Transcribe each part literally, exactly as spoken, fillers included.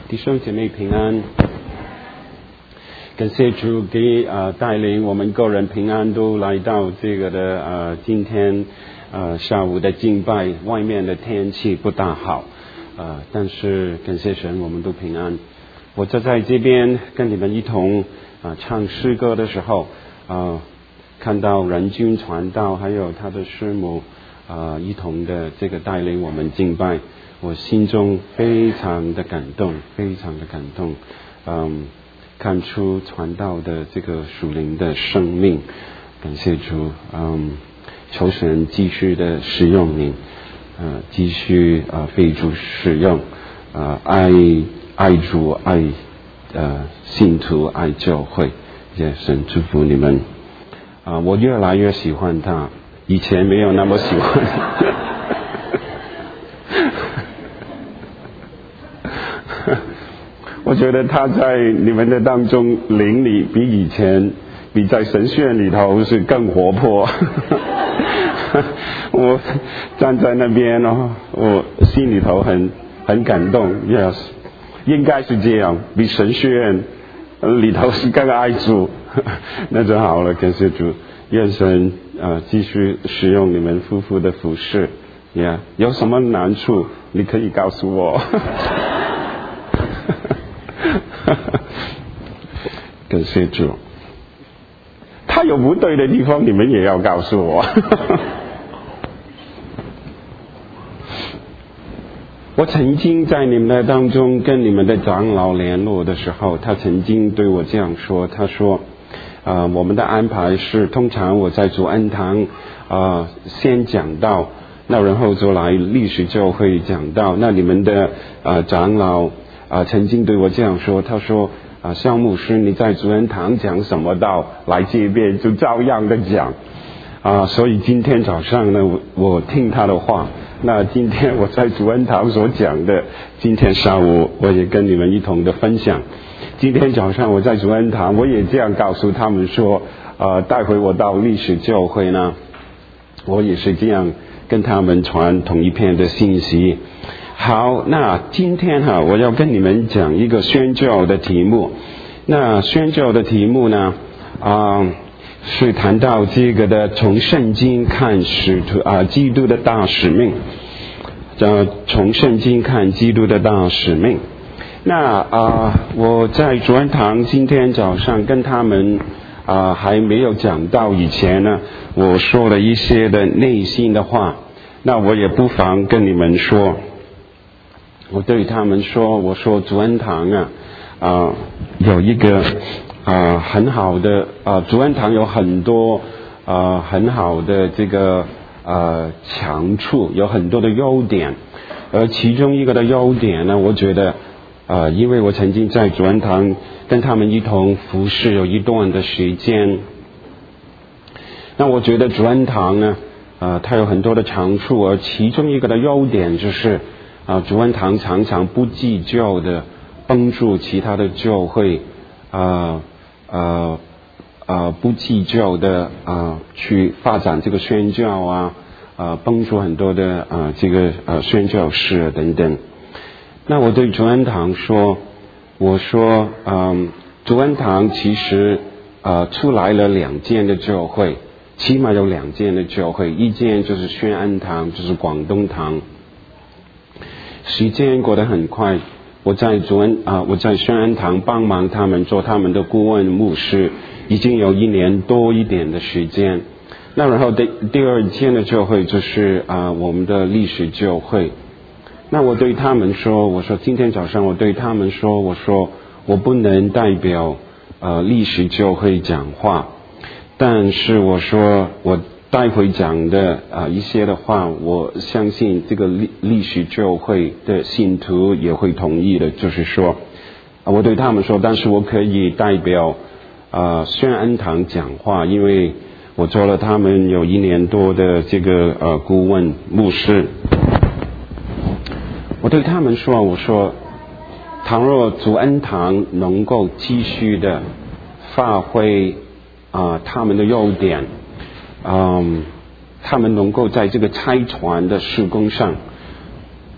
弟兄姐妹平安，感谢主给呃带领我们个人平安都来到这个的呃今天呃下午的敬拜。外面的天气不大好，呃但是感谢神我们都平安。我就在这边跟你们一同啊、呃、唱诗歌的时候啊、呃、看到仁君传道还有他的师母啊、呃、一同的这个带领我们敬拜，我心中非常的感动，非常的感动，嗯，看出传道的这个属灵的生命，感谢主，嗯，求神继续的使用你，呃，继续呃被主使用，呃，爱爱主爱呃信徒爱教会，也神祝福你们，啊、呃，我越来越喜欢他，以前没有那么喜欢。我觉得他在你们的当中灵里比以前比在神学院里头是更活泼。我站在那边哦，我心里头很很感动 ，yes， 应该是这样，比神学院里头是更爱主，那就好了，感谢主，愿神啊继续使用你们夫妇的服侍，呀、yeah, 有什么难处你可以告诉我。感谢主，他有不对的地方你们也要告诉我。我曾经在你们的当中跟你们的长老联络的时候，他曾经对我这样说，他说啊、呃，我们的安排是通常我在主恩堂啊、呃、先讲道，那然后就来历史就会讲道，那你们的呃长老啊、呃、曾经对我这样说，他说啊，肖牧师你在主恩堂讲什么道，来这边就照样的讲啊，所以今天早上呢，我我听他的话，那今天我在主恩堂所讲的，今天下午我也跟你们一同的分享。今天早上我在主恩堂，我也这样告诉他们说，呃，待会我到历史教会呢，我也是这样跟他们传同一片的信息。好，那今天哈，我要跟你们讲一个宣教的题目。那宣教的题目呢，啊、呃，是谈到这个的从圣经看使徒啊、呃，基督的大使命。呃，从圣经看基督的大使命。那啊、呃，我在主恩堂今天早上跟他们啊、呃、还没有讲到以前呢，我说了一些的内心的话。那我也不妨跟你们说。我对他们说，我说主恩堂啊，啊、呃、有一个啊、呃、很好的啊、呃、主恩堂有很多啊、呃、很好的这个呃强处，有很多的优点，而其中一个的优点呢，我觉得啊、呃、因为我曾经在主恩堂跟他们一同服侍有一段的时间，那我觉得主恩堂呢啊、呃、它有很多的长处，而其中一个的优点就是啊，主恩堂常常不计较的帮助其他的教会，啊啊啊不计较的啊去发展这个宣教啊，啊帮助很多的啊这个啊宣教士等等。那我对主恩堂说，我说嗯，主恩堂其实啊出来了两间的教会，起码有两间的教会，一间就是宣恩堂，就是广东堂。时间过得很快，我在主恩啊，我在宣恩堂帮忙他们做他们的顾问牧师，已经有一年多一点的时间。那然后第第二间的教会就是啊我们的历史教会。那我对他们说，我说今天早上我对他们说，我说我不能代表呃历史教会讲话，但是我说我待会讲的啊、呃、一些的话，我相信这个历历史教会的信徒也会同意的，就是说，呃、我对他们说，但是我可以代表啊宣恩堂讲话，因为我做了他们有一年多的这个呃顾问牧师。我对他们说，我说，倘若主恩堂能够继续的发挥啊、呃、他们的优点。嗯，他们能够在这个拆船的事工上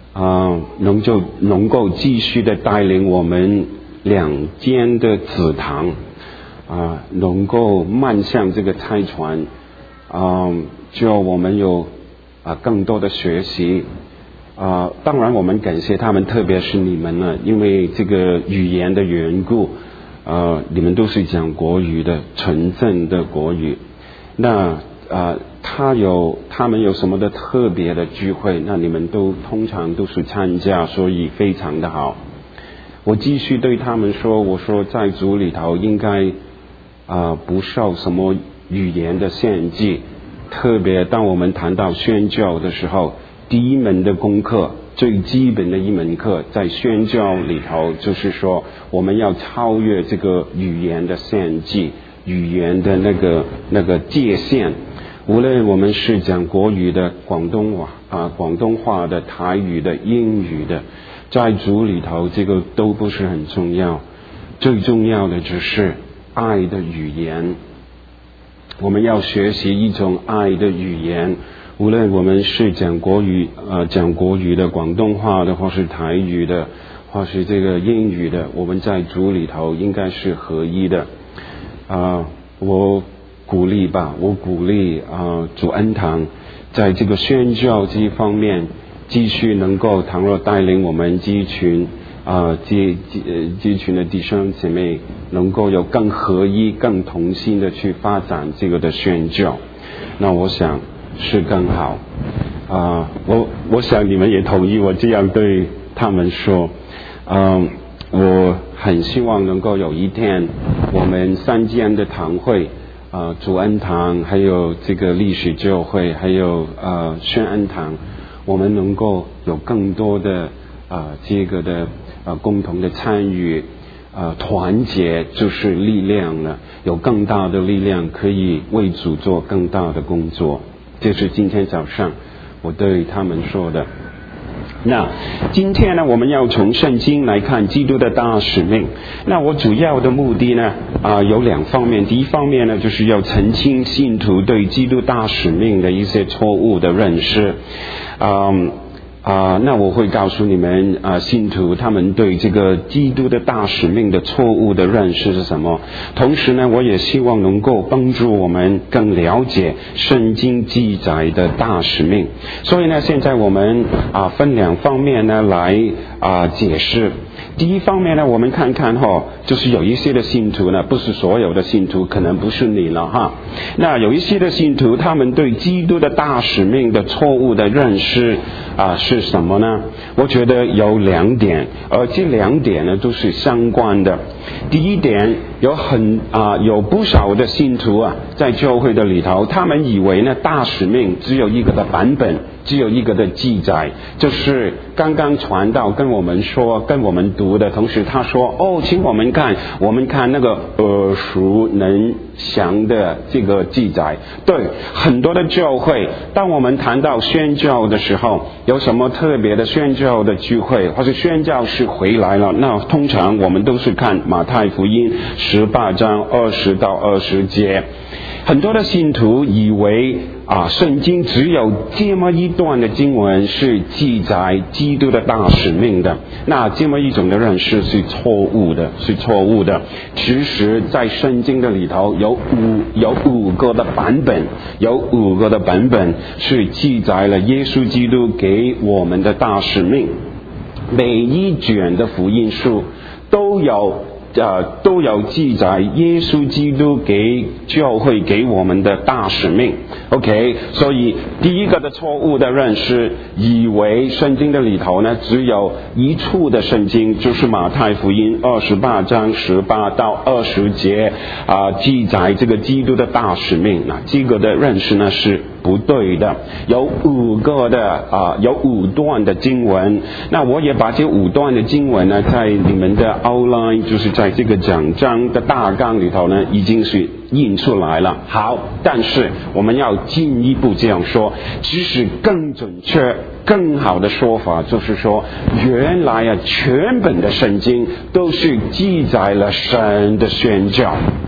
啊、呃，能就能够继续的带领我们两间的子堂啊、呃，能够迈向这个差传啊、呃，就我们有啊、呃、更多的学习啊、呃，当然我们感谢他们，特别是你们呢，因为这个语言的缘故，呃，你们都是讲国语的，纯正的国语，那。呃，他有他们有什么的特别的聚会，那你们都通常都是参加，所以非常的好。我继续对他们说，我说在主里头应该啊、呃、不受什么语言的限制，特别当我们谈到宣教的时候，第一门的功课，最基本的一门课，在宣教里头就是说我们要超越这个语言的限制，语言的那个那个界限。无论我们是讲国语的、广东话啊、广东话的、台语的、英语的，在主里头这个都不是很重要，最重要的只是爱的语言。我们要学习一种爱的语言，无论我们是讲国语呃讲国语的、广东话的，或是台语的，或是这个英语的，我们在主里头应该是合一的啊、呃。我鼓励吧，我鼓励啊、呃，主恩堂在这个宣教这一方面继续能够，倘若带领我们这一群啊这这这一群的弟兄姐妹能够有更合一、更同心的去发展这个的宣教，那我想是更好啊、呃。我我想你们也同意我这样对他们说，嗯、呃，我很希望能够有一天我们三间的堂会。呃，主恩堂，还有这个历史教会，还有呃宣恩堂，我们能够有更多的啊、呃、这个的呃共同的参与，呃团结就是力量了，有更大的力量可以为主做更大的工作。这是今天早上我对他们说的。那今天呢，我们要从圣经来看基督的大使命。那我主要的目的呢，啊、呃、有两方面。第一方面呢，就是要澄清信徒对基督大使命的一些错误的认识。嗯啊、呃，那我会告诉你们啊、呃，信徒他们对这个基督的大使命的错误的认识是什么？同时呢，我也希望能够帮助我们更了解圣经记载的大使命。所以呢，现在我们啊、呃、分两方面呢来啊、呃、解释。第一方面呢，我们看看哈，就是有一些的信徒呢，不是所有的信徒，可能不是你了哈。那有一些的信徒，他们对基督的大使命的错误的认识啊、呃、是什么呢？我觉得有两点，而这两点呢都是相关的。第一点，有很啊、呃、有不少的信徒啊，在教会的里头，他们以为呢大使命只有一个的版本，只有一个的记载，就是刚刚传道跟我们说，跟我们读的同时，他说哦，请我们看，我们看那个耳熟能详的这个记载。对，很多的教会，当我们谈到宣教的时候，有什么特别的宣教的聚会，或者宣教士回来了，那通常我们都是看马太福音十八章二十到二十节。很多的信徒以为啊，圣经只有这么一段的经文是记载基督的大使命的，那这么一种的认识是错误的，是错误的。其实在圣经的里头有五有五个的版本，有五个的版本是记载了耶稣基督给我们的大使命。每一卷的福音书都有呃，都有记载耶稣基督给教会给我们的大使命。 OK， 所以第一个的错误的认识，以为圣经的里头呢只有一处的圣经，就是马太福音二十八章十八到二十节啊、呃，记载这个基督的大使命。那这个的认识呢是不对的，有五个的啊、呃，有五段的经文。那我也把这五段的经文呢，在你们的 outline， 就是在这个讲章的大纲里头呢，已经是印出来了。好，但是我们要进一步这样说，其实更准确、更好的说法就是说，原来啊，全本的圣经都是记载了神的宣教。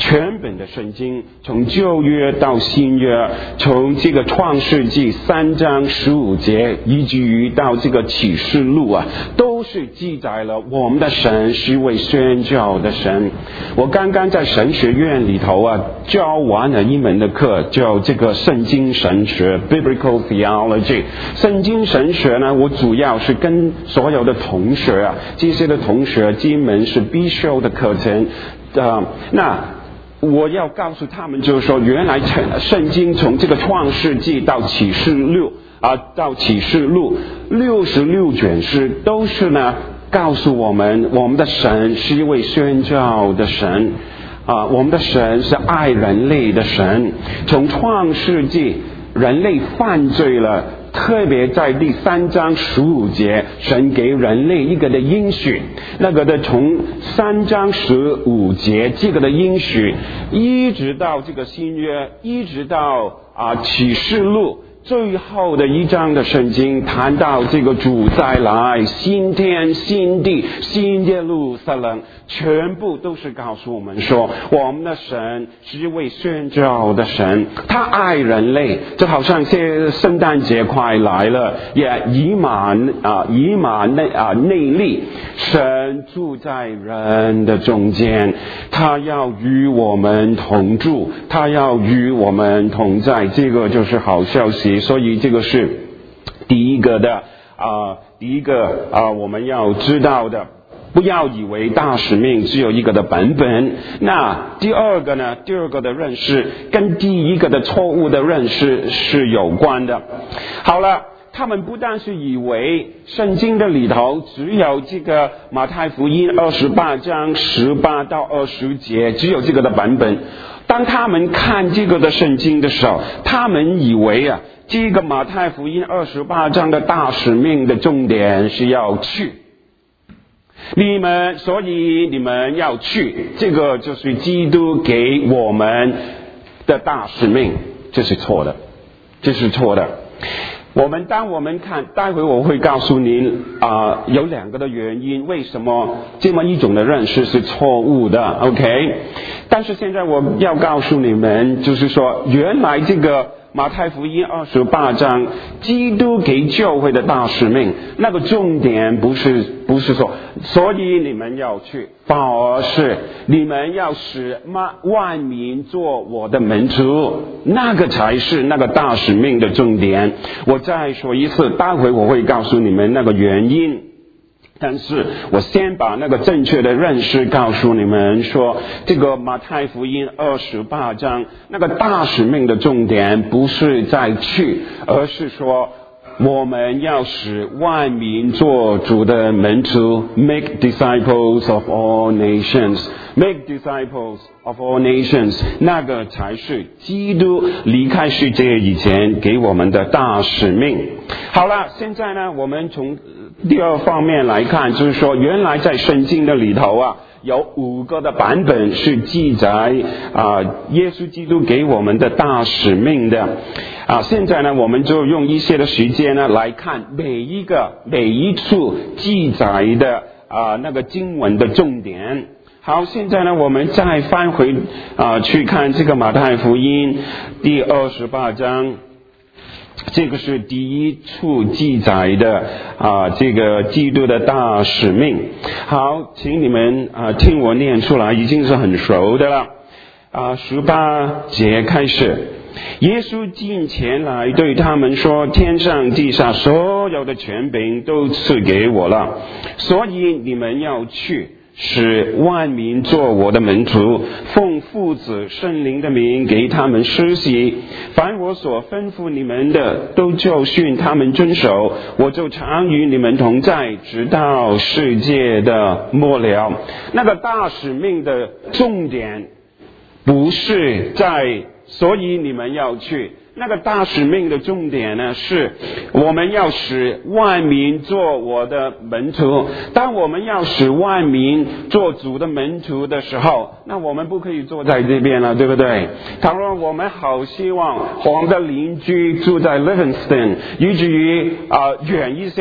全本的圣经，从旧约到新约，从这个创世纪三章十五节，以至于到这个启示录啊，都是记载了我们的神是一位宣教的神。我刚刚在神学院里头啊，教完了一门的课，叫这个圣经神学 （Biblical Theology）。圣经神学呢，我主要是跟所有的同学啊，这些的同学这一门是必修的课程。呃，那我要告诉他们，就是说，原来圣经从这个创世纪到启示录啊，到启示录六十六卷诗，都是呢告诉我们，我们的神是一位宣教的神啊，我们的神是爱人类的神。从创世纪人类犯罪了，特别在第三章十五节，神给人类一个的应许，那个的从三章十五节这个的应许，一直到这个新约，一直到啊启示录最后的一章的圣经，谈到这个主再来，新天新地新耶路撒冷，全部都是告诉我们说，我们的神是一位宣教的神，他爱人类。就好像这圣诞节快来了，也以马啊以马内啊内利，神住在人的中间，他要与我们同住，他要与我们同在，这个就是好消息。所以这个是第一个的啊、呃，第一个啊、呃，我们要知道的。不要以为大使命只有一个的版本。那第二个呢？第二个的认识跟第一个的错误的认识是有关的。好了，他们不但是以为圣经的里头只有这个马太福音二十八章十八到二十节只有这个的版本，当他们看这个的圣经的时候，他们以为啊，这个马太福音二十八章的大使命的重点是要去你们，所以你们要去，这个就是基督给我们的大使命，这是错的，这是错的。我们当我们看，待会我会告诉您啊、呃，有两个的原因，为什么这么一种的认识是错误的 ，OK？ 但是现在我要告诉你们，就是说，原来这个马太福音二十八章，基督给教会的大使命，那个重点不是不是说，所以你们要去，反而是你们要使万民做我的门徒，那个才是那个大使命的重点。我再说一次，待会我会告诉你们那个原因。但是我先把那个正确的认识告诉你们说，这个马太福音二十八章那个大使命的重点不是在去，而是说我们要使万民做主的门徒 ，make disciples of all nations，make disciples of all nations， 那个才是基督离开世界以前给我们的大使命。好了，现在呢，我们从第二方面来看，就是说，原来在圣经的里头啊，有五个的版本是记载啊、呃，耶稣基督给我们的大使命的啊。现在呢，我们就用一些的时间呢来看每一个每一处记载的啊那个经文的重点。好，现在呢，我们再翻回啊去看这个马太福音第二十八章。这个是第一处记载的啊，这个基督的大使命。好，请你们啊听我念出来，已经是很熟的了。啊，十八节开始，耶稣近前来对他们说：“天上地下所有的权柄都赐给我了，所以你们要去。”使万民做我的门徒，奉父子圣灵的名给他们施洗，凡我所吩咐你们的，都教训他们遵守，我就常与你们同在，直到世界的末了。那个大使命的重点不是在，所以你们要去。那个大使命的重点呢，是我们要使万民做我的门徒。当我们要使万民做主的门徒的时候，那我们不可以坐在这边了，对不对？倘若我们好希望我们的邻居住在 Livingston， 以至于啊、呃、远一些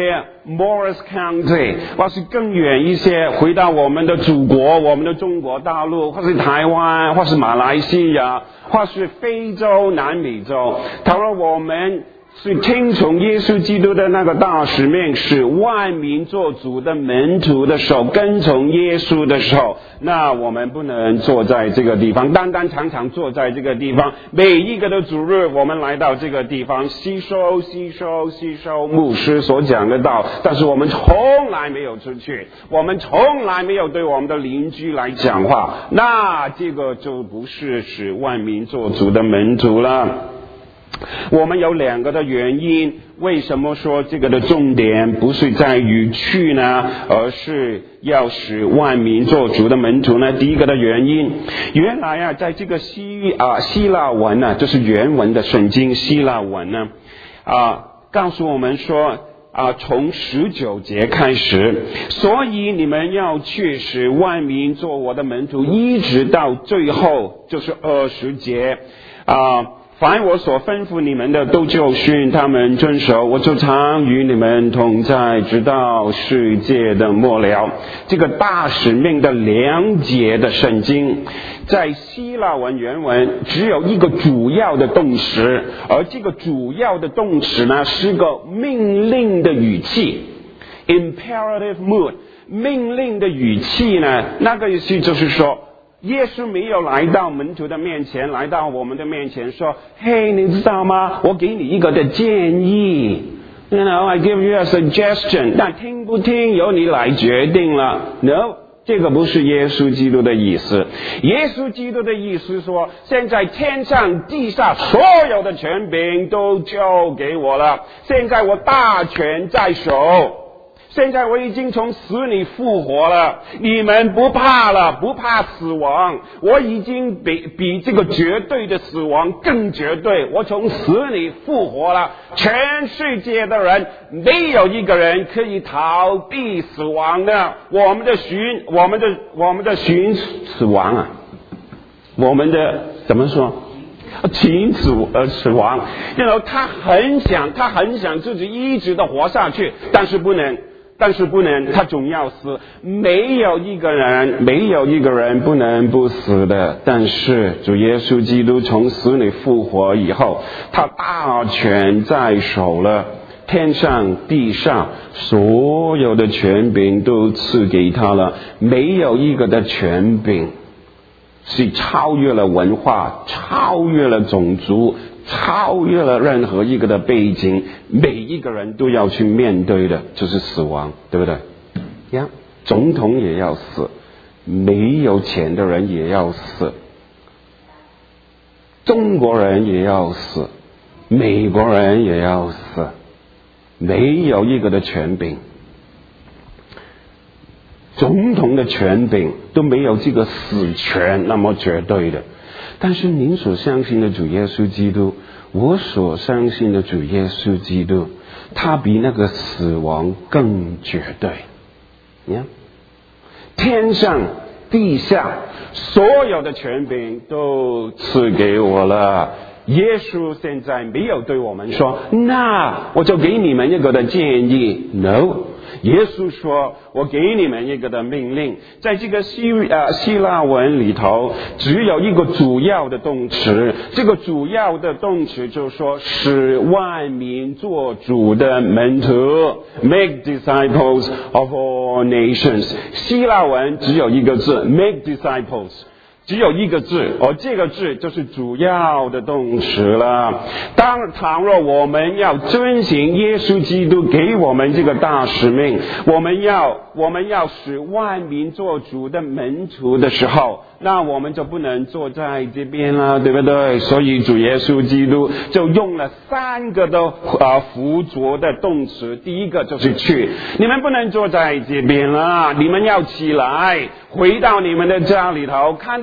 Morris County， 或是更远一些，回到我们的祖国，我们的中国大陆，或是台湾，或是马来西亚，或是非洲、南美洲。倘若我们是听从耶稣基督的那个大使命，使万民做主的门徒的时候，跟从耶稣的时候，那我们不能坐在这个地方，单单常常坐在这个地方。每一个的主日，我们来到这个地方，吸收、吸收、吸收牧师所讲的道，但是我们从来没有出去，我们从来没有对我们的邻居来讲话，那这个就不是使万民做主的门徒了。我们有两个的原因，为什么说这个的重点不是在于去呢，而是要使万民做主的门徒呢？第一个的原因，原来啊，在这个希啊希腊文呢、啊，就是原文的圣经希腊文呢，啊，告诉我们说啊，从十九节开始，所以你们要去使万民做我的门徒，一直到最后就是二十节啊。凡我所吩咐你们的，都教训他们遵守，我就常与你们同在，直到世界的末了。这个大使命的两节的圣经，在希腊文原文只有一个主要的动词，而这个主要的动词呢，是个命令的语气 ，imperative mood。命令的语气呢，那个意思就是说，耶稣没有来到门徒的面前，来到我们的面前说：“嘿，你知道吗？我给你一个的建议。You know, I give you a suggestion。但听不听由你来决定了。No， 这个不是耶稣基督的意思。耶稣基督的意思说，现在天上地下所有的权柄都交给我了，现在我大权在手。现在我已经从死里复活了，你们不怕了，不怕死亡。我已经比比这个绝对的死亡更绝对，我从死里复活了。全世界的人没有一个人可以逃避死亡的。我们的寻，我们的我们的寻死亡啊，我们的怎么说？停止而死亡。然后他很想，他很想自己一直的活下去，但是不能。但是不能，他总要死。没有一个人，没有一个人不能不死的。但是主耶稣基督从死里复活以后，他大权在手了，天上地上所有的权柄都赐给他了，没有一个的权柄是超越了文化，超越了种族，超越了任何一个的背景，每一个人都要去面对的就是死亡，对不对呀？总统也要死，没有钱的人也要死，中国人也要死，美国人也要死，没有一个的权柄，总统的权柄都没有这个死权那么绝对的。但是您所相信的主耶稣基督，我所相信的主耶稣基督，他比那个死亡更绝对。呀，天上地下所有的权柄都赐给我了。耶稣现在没有对我们说，那我就给你们一个的建议。 No， 耶稣说，我给你们一个的命令。在这个希呃希腊文里头，只有一个主要的动词，这个主要的动词就是说，使万民做主的门徒 ，make disciples of all nations。希腊文只有一个字 ，make disciples。只有一个字，而这个字就是主要的动词了。当倘若我们要遵行耶稣基督给我们这个大使命，我们要我们要使万民做主的门徒的时候，那我们就不能坐在这边了，对不对？所以主耶稣基督就用了三个的呃辅佐的动词。第一个就是去，你们不能坐在这边了，你们要起来，回到你们的家里头，看到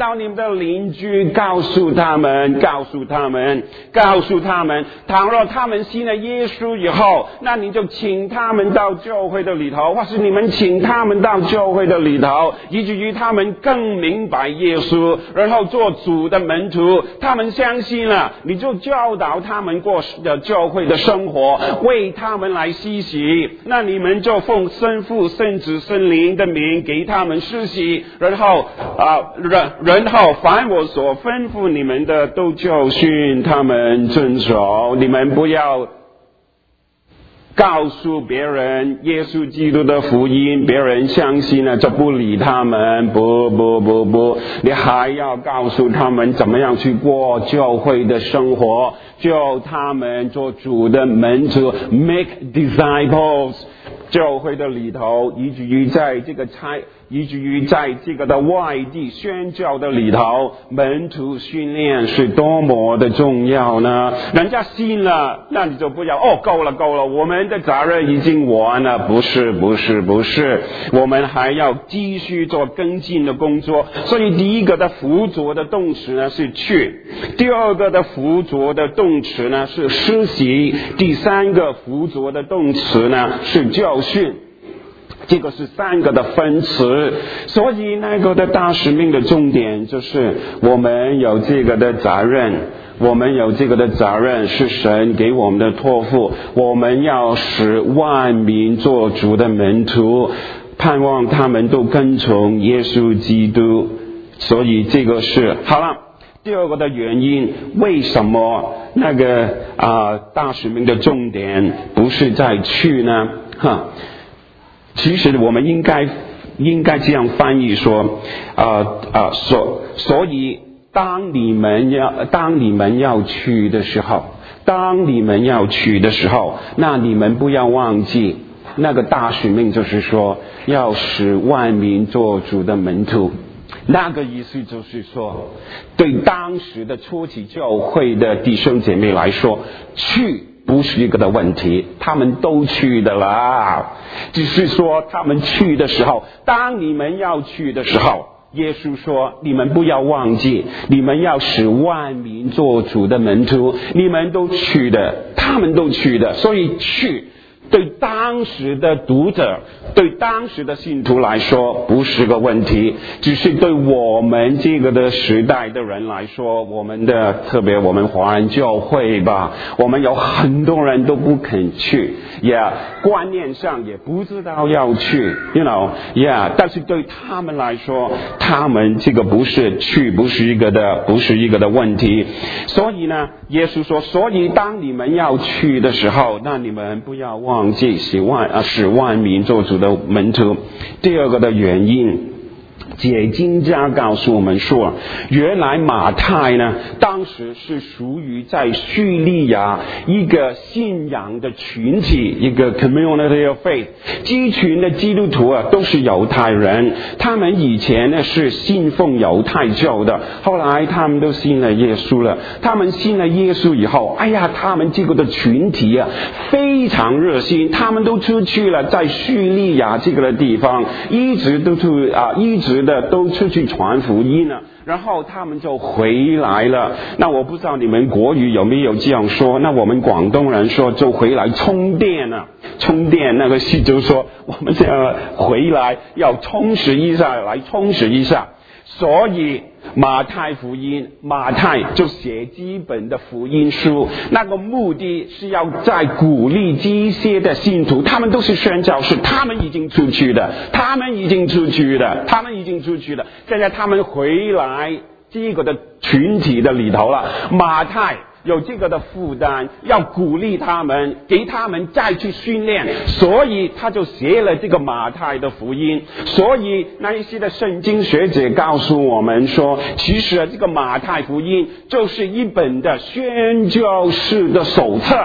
叫你们的邻居告诉他们，告诉他们，告诉他们，倘若他们信了耶稣以后，那你就请他们到教会的里头，或是你们请他们到教会的里头，以至于他们更明白耶稣，然后做主的门徒，他们相信了，你就教导他们过教会的生活，为他们来施洗，那你们就奉圣父圣子圣灵的名给他们施洗，然后啊，然然后凡我所吩咐你们的，都教训他们遵守。你们不要告诉别人耶稣基督的福音，别人相信了就不理他们，不不不不，你还要告诉他们怎么样去过教会的生活，叫他们做主的门徒 make disciples。教会的里头，以至于在这个差，以至于在这个的外地宣教的里头，门徒训练是多么的重要呢？人家信了，那你就不要哦，够了够了，我们的责任已经完了，不是不是不是，我们还要继续做跟进的工作。所以第一个的辅佐的动词呢是去，第二个的辅佐的动词呢是施洗，第三个辅佐的动词呢是教训，这个是三个的分词。所以那个的大使命的重点就是我们有这个的责任，我们有这个的责任是神给我们的托付，我们要使万民做主的门徒，盼望他们都跟从耶稣基督。所以这个是好了。第二个的原因，为什么那个啊、呃、大使命的重点不是在去呢？哈，其实我们应该应该这样翻译说，啊、呃、啊、呃，所所以当你们要当你们要去的时候，当你们要去的时候，那你们不要忘记，那个大使命就是说，要使万民做主的门徒。那个意思就是说，对当时的初期教会的弟兄姐妹来说，去不是一个的问题，他们都去的啦。只是说他们去的时候，当你们要去的时候，耶稣说你们不要忘记，你们要使万民做主的门徒，你们都去的，他们都去的，所以去对当时的读者，对当时的信徒来说不是个问题，只是对我们这个的时代的人来说，我们的特别我们华人教会吧，我们有很多人都不肯去，也、yeah, 观念上也不知道要去 you know yeah 但是对他们来说，他们这个不是去不是一个的不是一个的问题。所以呢，耶稣说，所以当你们要去的时候，那你们不要忘忘记使万啊使万民做主的门徒。第二个的原因，解经家告诉我们说，原来马太呢，当时是属于在叙利亚一个信仰的群体，一个 community of faith。这群的基督徒啊，都是犹太人，他们以前呢是信奉犹太教的，后来他们都信了耶稣了。他们信了耶稣以后，哎呀，他们这个的群体啊，非常热心，他们都出去了，在叙利亚这个的地方，一直都去啊，一直的都出去传福音了，然后他们就回来了。那我不知道你们国语有没有这样说，那我们广东人说就回来充电了，充电那个是就是说我们这样回来要充实一下，来充实一下。所以马太福音，马太就写基本的福音书，那个目的是要在鼓励这些的信徒，他们都是宣教士，他们已经出去的，他们已经出去的，他们已经出去的，现在他们回来这个的群体的里头了。马太有这个的负担，要鼓励他们，给他们再去训练，所以他就写了这个马太的福音。所以那一些的圣经学者告诉我们说，其实这个马太福音就是一本的宣教士的手册，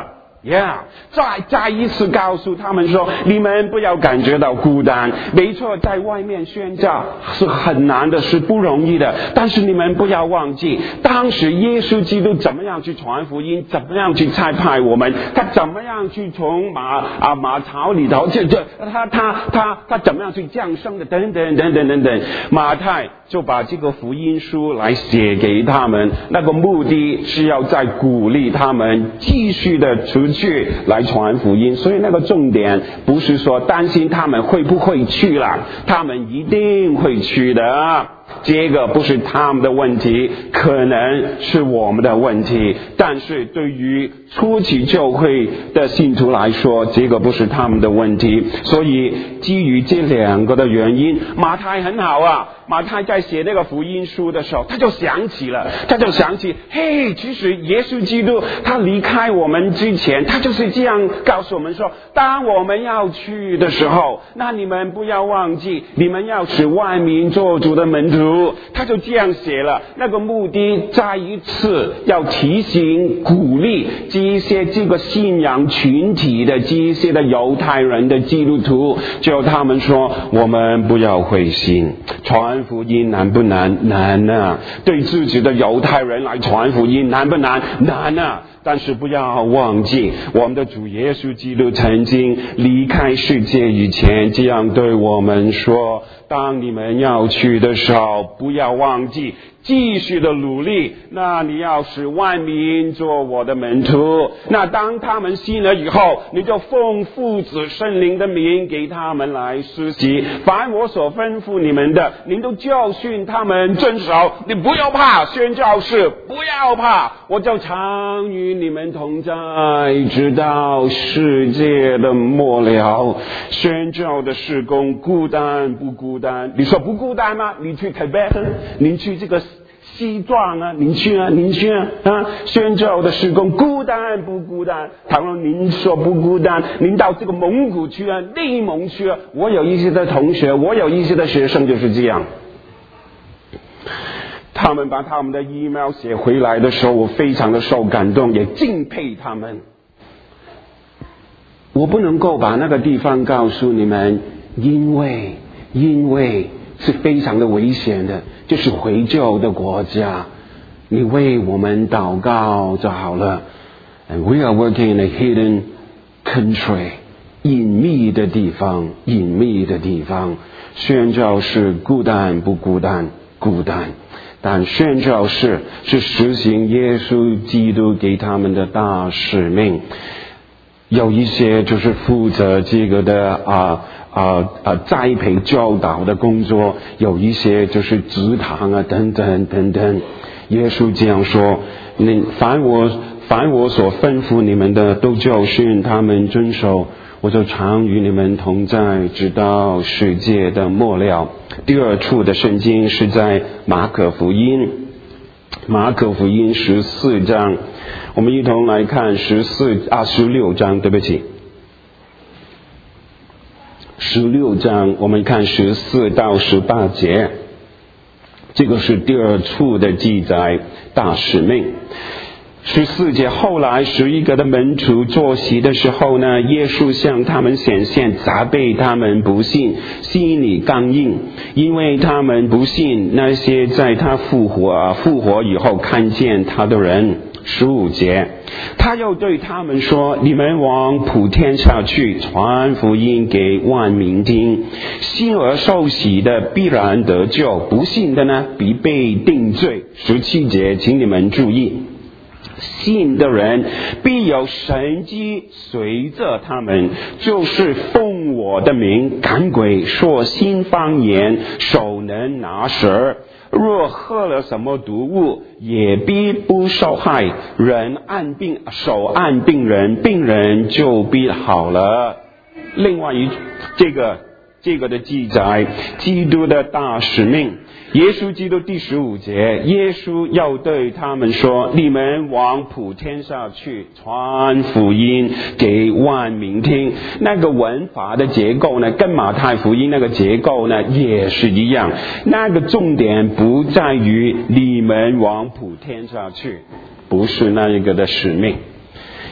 Yeah， 再再一次告诉他们说，你们不要感觉到孤单。没错，在外面宣教是很难的，是不容易的。但是你们不要忘记，当时耶稣基督怎么样去传福音，怎么样去差派我们，他怎么样去从马啊马槽里头，这这他他他他怎么样去降生的，等等等等等等。马太就把这个福音书来写给他们，那个目的是要再鼓励他们继续的出去来传福音。所以那个重点不是说担心他们会不会去了，他们一定会去的，这个不是他们的问题，可能是我们的问题。但是对于初期教会的信徒来说，这个不是他们的问题。所以基于这两个的原因，马太很好啊，马太在写那个福音书的时候，他就想起了，他就想起，嘿，其实耶稣基督他离开我们之前，他就是这样告诉我们说，当我们要去的时候，那你们不要忘记，你们要使万民做主的门徒。他就这样写了，那个目的再一次要提醒鼓励这一些这个信仰群体的这一些的犹太人的基督徒，叫他们说，我们不要灰心，传福音难不难？难啊！对自己的犹太人来传福音难不难？难啊！但是不要忘记，我们的主耶稣基督曾经离开世界以前这样对我们说，当你们要去的时候，不要忘记继续的努力，那你要使万民做我的门徒。那当他们信了以后，你就奉父子圣灵的名给他们来施洗，凡我所吩咐你们的，您都教训他们遵守。你不要怕，宣教士不要怕，我就常与你们同在，直到世界的末了。宣教的事工孤单不孤单？你说不孤单吗？你去 Quebec， 你去这个西藏啊，您去啊，您去啊啊！宣教的事工孤单不孤单？倘若您说不孤单，您到这个蒙古去啊，内蒙去啊。我有一些的同学，我有一些的学生就是这样。他们把他们的 email 写回来的时候，我非常的受感动，也敬佩他们。我不能够把那个地方告诉你们，因为因为是非常的危险的，就是回教的国家，你为我们祷告就好了。And we are working in a hidden country， 隐秘的地方，隐秘的地方。宣教是孤单不孤单？孤单。但宣教士是实行耶稣基督给他们的大使命。有一些就是负责这个的啊啊啊栽培教导的工作，有一些就是职堂啊等等等等。耶稣这样说：你凡我凡我所吩咐你们的，都教训他们遵守，我就常与你们同在，直到世界的末了。第二处的圣经是在马可福音，马可福音十四章，我们一同来看十四啊十六章，对不起，十六章，我们看十四到十八节，这个是第二处的记载，大使命。十四节，后来十一个的门徒坐席的时候呢，耶稣向他们显现，责备他们不信，心里刚硬，因为他们不信那些在他复活啊复活以后看见他的人。十五节，他又对他们说：你们往普天下去，传福音给万民听。信而受洗的必然得救，不信的呢，必被定罪。十七节，请你们注意，信的人必有神迹随着他们，就是奉我的名赶鬼，说新方言，手能拿蛇，若喝了什么毒物，也必不受害。人按病手按病人，病人就必好了。另外一这个这个的记载，基督的大使命。耶稣基督第十五节，耶稣要对他们说：你们往普天下去，传福音给万民听。那个文法的结构呢，跟马太福音那个结构呢也是一样。那个重点不在于你们往普天下去，不是那一个的使命。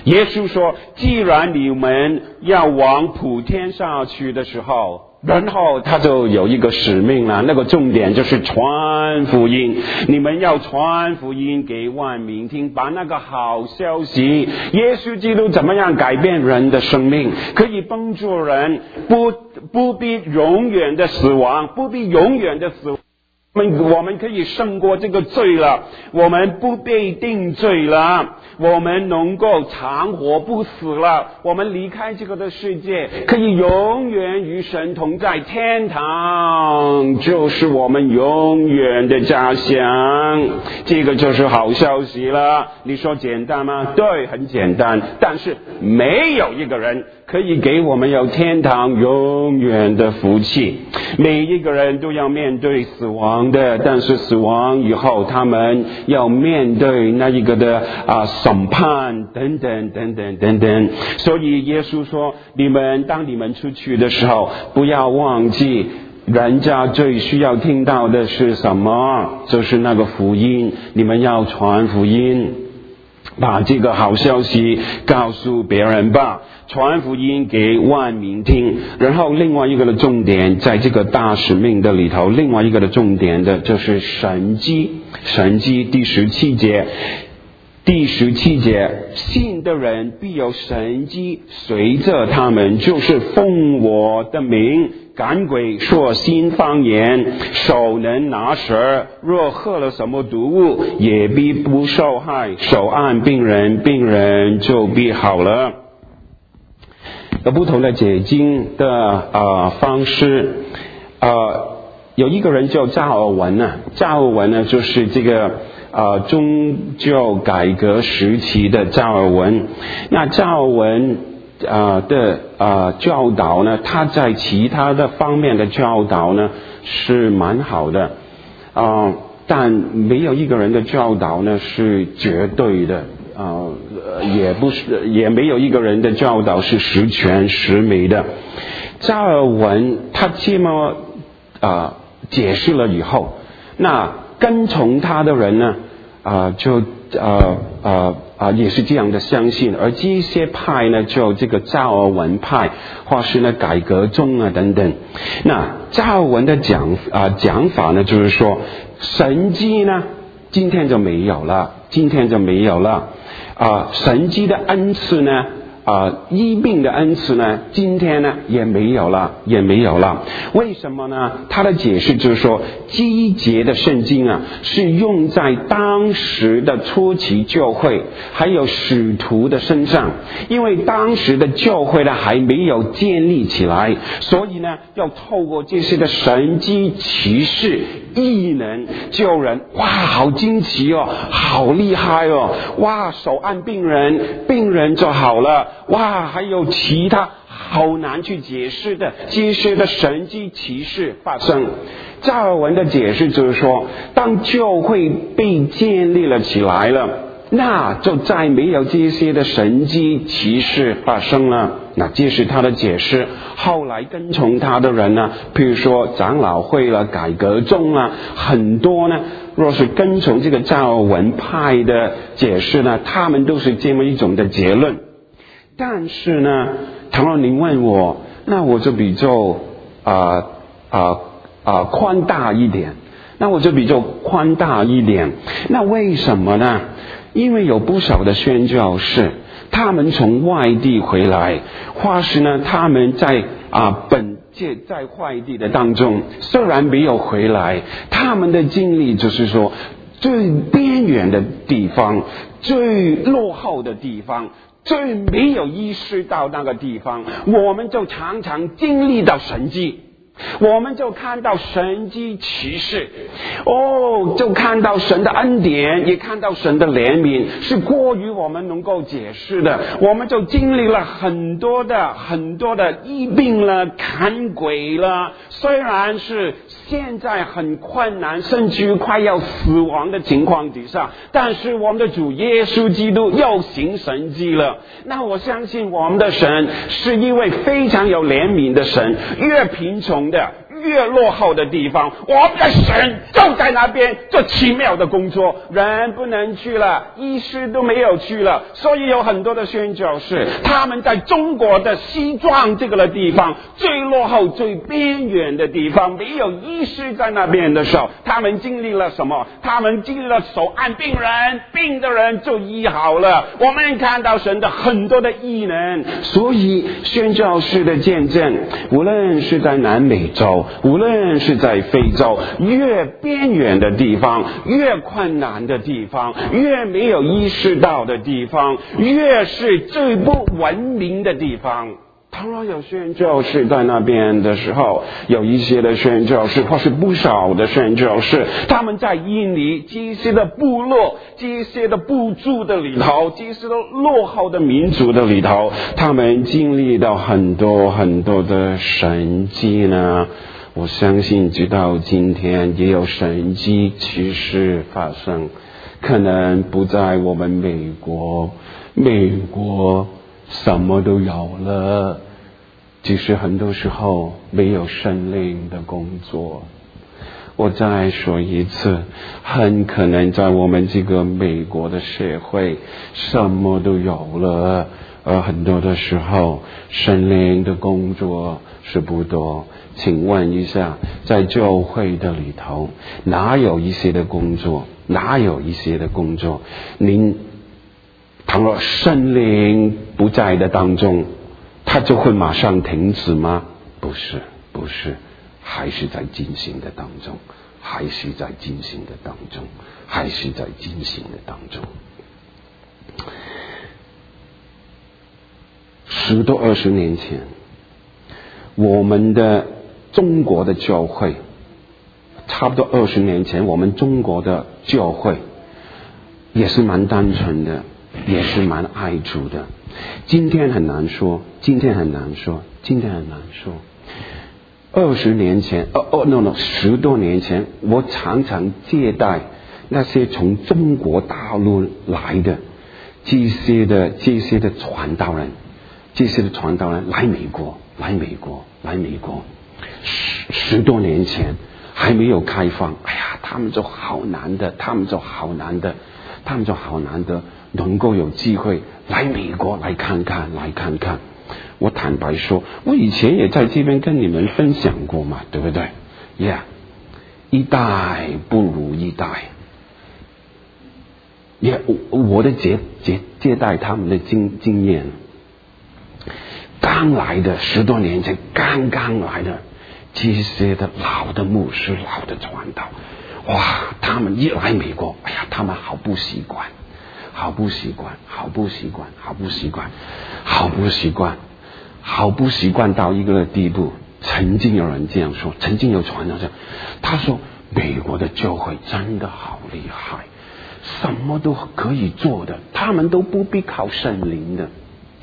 耶稣说，既然你们要往普天下去的时候，然后他就有一个使命了，那个重点就是传福音。你们要传福音给万民听，把那个好消息，耶稣基督怎么样改变人的生命，可以帮助人不不必永远的死亡，不必永远的死亡。我们我们可以胜过这个罪了，我们不被定罪了，我们能够长活不死了，我们离开这个的世界，可以永远与神同在，天堂就是我们永远的家乡。这个就是好消息了。你说简单吗？对，很简单，但是没有一个人可以给我们有天堂永远的福气。每一个人都要面对死亡的，但是死亡以后他们要面对那一个的啊审判等等等等等等。所以耶稣说，你们当你们出去的时候，不要忘记人家最需要听到的是什么，就是那个福音，你们要传福音，把这个好消息告诉别人吧，传福音给万民听。然后另外一个的重点，在这个大使命的里头，另外一个的重点的就是神迹。神迹第十七节，第十七节，信的人必有神迹随着他们，就是奉我的名赶鬼，说新方言，手能拿蛇，若喝了什么毒物，也必不受害，手按病人，病人就必好了。有不同的解经的呃方式，呃，有一个人叫加尔文呢，加尔文呢就是这个呃宗教改革时期的加尔文。那加尔文呃的呃教导呢，他在其他的方面的教导呢是蛮好的啊、呃，但没有一个人的教导呢是绝对的啊、呃，也不是，也没有一个人的教导是十全十美的。加尔文他这么啊、呃、解释了以后，那跟从他的人呢啊、呃、就呃呃啊也是这样的相信，而这些派呢就这个加尔文派，或是呢改革宗啊等等。那加尔文的讲啊、呃、讲法呢，就是说神迹呢今天就没有了，今天就没有了。啊、呃，神迹的恩赐呢，啊、呃，医病的恩赐呢，今天呢也没有了，也没有了。为什么呢？他的解释就是说，基节的圣经啊，是用在当时的初期教会还有使徒的身上，因为当时的教会呢还没有建立起来，所以呢，要透过这些的神迹奇事。异能救人，哇，好惊奇哦，好厉害哦，哇，手按病人，病人就好了，哇，还有其他好难去解释的这些的神迹奇事发生。加尔文的解释就是说，当教会被建立了起来了，那就再没有这些的神迹奇事发生了。那这是他的解释。后来跟从他的人呢，譬如说长老会了、改革宗啊，很多呢，若是跟从这个加尔文派的解释呢，他们都是这么一种的结论。但是呢，倘若您问我，那我就比较啊啊啊宽大一点，那我就比较宽大一点。那为什么呢？因为有不少的宣教士，他们从外地回来，或是呢他们在啊本届在外地的当中，虽然没有回来，他们的经历就是说，最边缘的地方，最落后的地方，最没有意识到那个地方，我们就常常经历到神迹。我们就看到神迹奇事，哦，就看到神的恩典，也看到神的怜悯，是过于我们能够解释的。我们就经历了很多的很多的疫病了、赶鬼了，虽然是现在很困难，甚至于快要死亡的情况底下，但是我们的主耶稣基督又行神迹了。那我相信我们的神是一位非常有怜悯的神，越贫穷的越落后的地方，我们的神就在那边做奇妙的工作。人不能去了，医师都没有去了，所以有很多的宣教士，他们在中国的西藏这个的地方，最落后最边缘的地方，没有医师在那边的时候，他们经历了什么？他们经历了手按病人，病的人就医好了。我们看到神的很多的异能，所以宣教士的见证，无论是在南美洲，无论是在非洲，越边缘的地方，越困难的地方，越没有意识到的地方，越是最不文明的地方，倘若有宣教士在那边的时候，有一些的宣教士或是不少的宣教士，他们在印尼这些的部落，这些的部族的里头，这些的落后的民族的里头，他们经历到很多很多的神迹呢。我相信直到今天也有神迹奇事发生，可能不在我们美国，美国什么都有了，只是很多时候没有圣灵的工作。我再说一次，很可能在我们这个美国的社会什么都有了，而很多的时候圣灵的工作是不多。请问一下，在教会的里头哪有一些的工作，哪有一些的工作您倘若圣灵不在的当中，它就会马上停止吗？不是，不是，还是在进行的当中，还是在进行的当中，还是在进行的当中。十多二十年前，我们的中国的教会，差不多二十年前，我们中国的教会也是蛮单纯的，也是蛮爱主的。今天很难说，今天很难说，今天很难说。二十年前，哦哦 no no， 十多年前，我常常接待那些从中国大陆来的这些的这些的传道人，这些的传道人来美国，来美国，来美国。十十多年前还没有开放，哎呀，他们就好难的，他们就好难的，他们就好难的能够有机会来美国来看看，来看看。我坦白说，我以前也在这边跟你们分享过嘛，对不对 ？Yeah， 一代不如一代。也、yeah, 我的接接接待他们的经经验，刚来的十多年前，刚刚来的这些的老的牧师、老的传道，哇，他们一来美国，哎呀，他们好不习惯，好不习惯，好不习惯，好不习惯，好不习惯，好不习惯到一个地步。曾经有人这样说，曾经有传道这样，他说美国的教会真的好厉害，什么都可以做的，他们都不必靠圣灵的。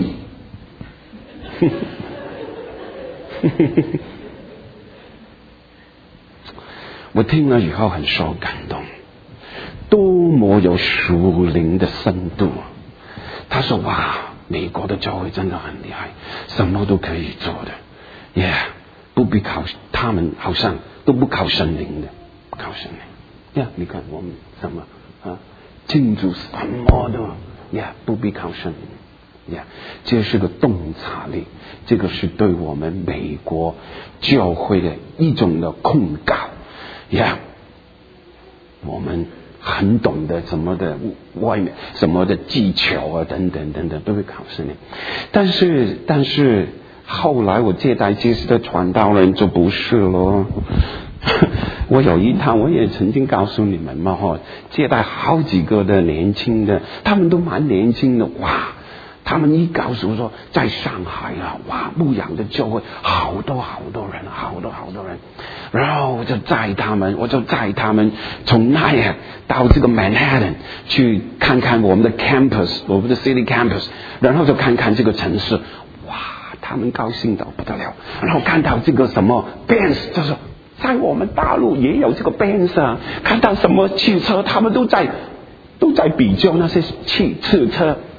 我听了以后很受感动，多么有属灵的深度。他说哇，美国的教会真的很厉害，什么都可以做的，耶、yeah, 不必靠他们，好像都不靠圣灵的，不靠圣灵。呀、yeah, 你看我们什么啊，庆祝什么的，呀、yeah, 不必靠圣灵，呀、yeah, 这是个洞察力，这个是对我们美国教会的一种的控告。呀、yeah, 我们很懂得什么的外面什么的技巧啊，等等等等，都会考试呢。但是但是后来我接待这些的传道人就不是咯。我有一趟我也曾经告诉你们嘛，哈，接待好几个的年轻的，他们都蛮年轻的，哇。他们一告诉我说，在上海啊，哇，牧养的教会好多好多人，好多好多人，然后我就载他们，我就载他们从那里到这个 Manhattan 去看看我们的 campus， 我们的 city campus， 然后就看看这个城市，哇，他们高兴到不得了。然后看到这个什么 Benz， 就是在我们大陆也有这个 Benz 啊，看到什么汽车，他们都在都在比较那些汽汽车。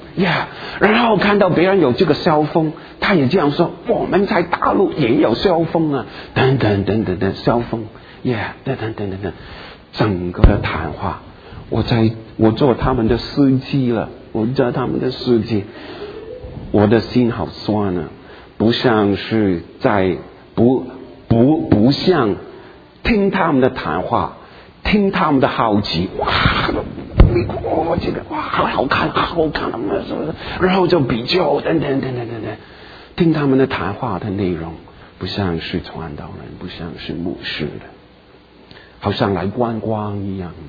呀、yeah, 然后看到别人有这个cell phone，他也这样说，我们在大陆也有cell phone啊，等等等等等cell phone， yeah， 等等等等等，整个的谈话，我在我做他们的司机了，我做他们的司机，我的心好酸啊，不像是在不不不像听他们的谈话，听他们的好奇，哇，我这个哇好好看，好好看，是不是？然后就比较等等等等等等，听他们的谈话的内容，不像是传道人，不像是牧师的，好像来观光一样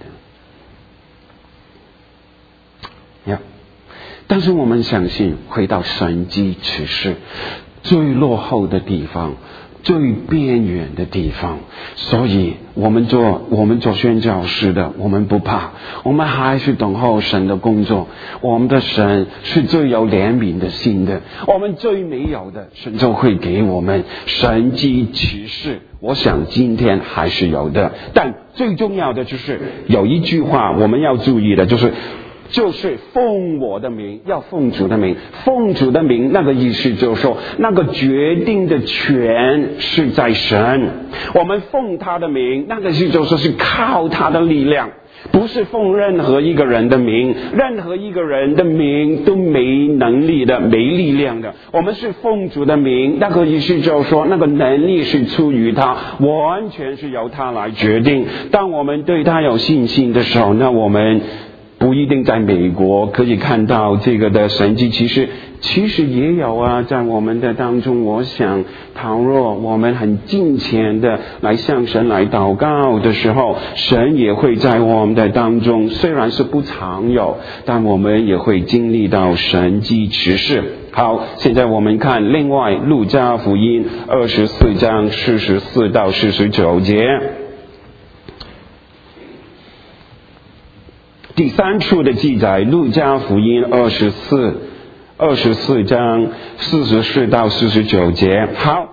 的。呀、yeah. 但是我们相信，回到神迹启示最落后的地方，最边缘的地方，所以我们做我们做宣教士的，我们不怕，我们还是等候神的工作。我们的神是最有怜悯的心的，我们最没有的，神就会给我们神迹启示。我想今天还是有的，但最重要的就是有一句话我们要注意的，就是就是奉我的名，要奉主的名，奉主的名，那个意思就是说，那个决定的权是在神，我们奉他的名，那个意思就是说是靠他的力量，不是奉任何一个人的名，任何一个人的名都没能力的，没力量的，我们是奉主的名，那个意思就是说，那个能力是出于他，完全是由他来决定。当我们对他有信心的时候，那我们不一定在美国可以看到这个的神迹，其实其实也有啊，在我们的当中。我想倘若我们很敬虔的来向神来祷告的时候，神也会在我们的当中，虽然是不常有，但我们也会经历到神迹奇事。好，现在我们看另外路加福音二十四章四十四到四十九节，第三处的记载，路加福音二十四二十四章四十四到四十九节。好，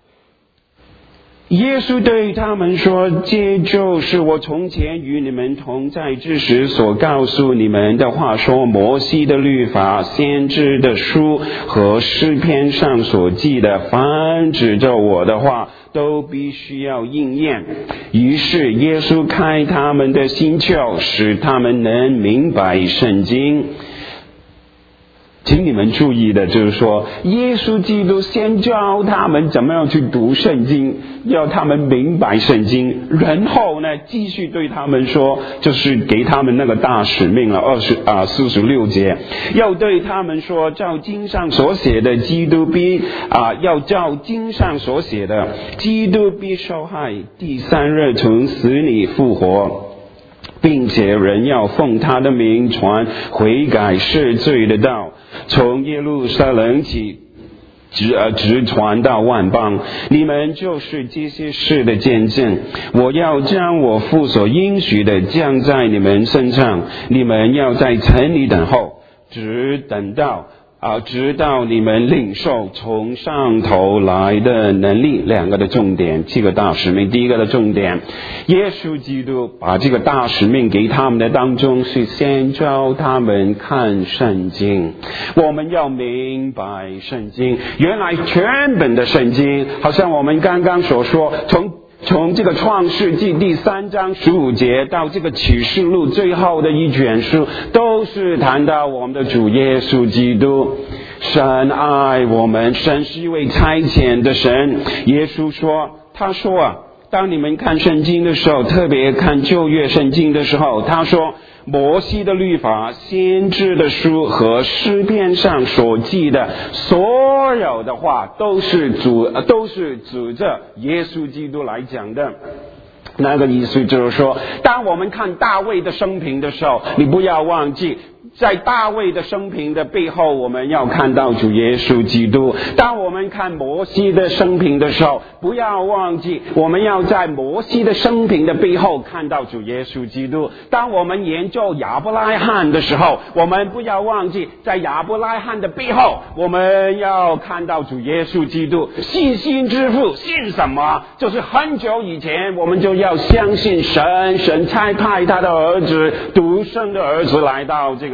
耶稣对他们说，这就是我从前与你们同在之时所告诉你们的话，说摩西的律法、先知的书和诗篇上所记的，凡指着我的话都必须要应验。于是耶稣开他们的心竅，使他们能明白圣经。请你们注意的就是说，耶稣基督先教他们怎么样去读圣经，要他们明白圣经，然后呢继续对他们说，就是给他们那个大使命了。二十啊四十六节，要对他们说，照经上所写的，基督必啊要照经上所写的，基督必受害，第三日从死里复活，并且人要奉他的名传悔改赦罪的道，从耶路撒冷起直呃直传到万邦。你们就是这些事的见证。我要将我父所应许的降在你们身上，你们要在城里等候，直等到啊，直到你们领受从上头来的能力。两个的重点，这个大使命。第一个的重点，耶稣基督把这个大使命给他们的当中，是先教他们看圣经。我们要明白圣经，原来全本的圣经，好像我们刚刚所说，从从这个创世纪第三章十五节到这个启示录最后的一卷书，都是谈到我们的主耶稣基督。神爱我们，神是一位差遣的神。耶稣说，他说啊，当你们看圣经的时候，特别看旧约圣经的时候，他说摩西的律法、先知的书和诗篇上所记的所有的话，都是主都是指着耶稣基督来讲的。那个意思就是说，当我们看大卫的生平的时候，你不要忘记，在大卫的生平的背后，我们要看到主耶稣基督。当我们看摩西的生平的时候，不要忘记，我们要在摩西的生平的背后看到主耶稣基督。当我们研究亚伯拉罕的时候，我们不要忘记，在亚伯拉罕的背后，我们要看到主耶稣基督。信心之父信什么？就是很久以前我们就要相信神，神差派他的儿子，独生的儿子来到这个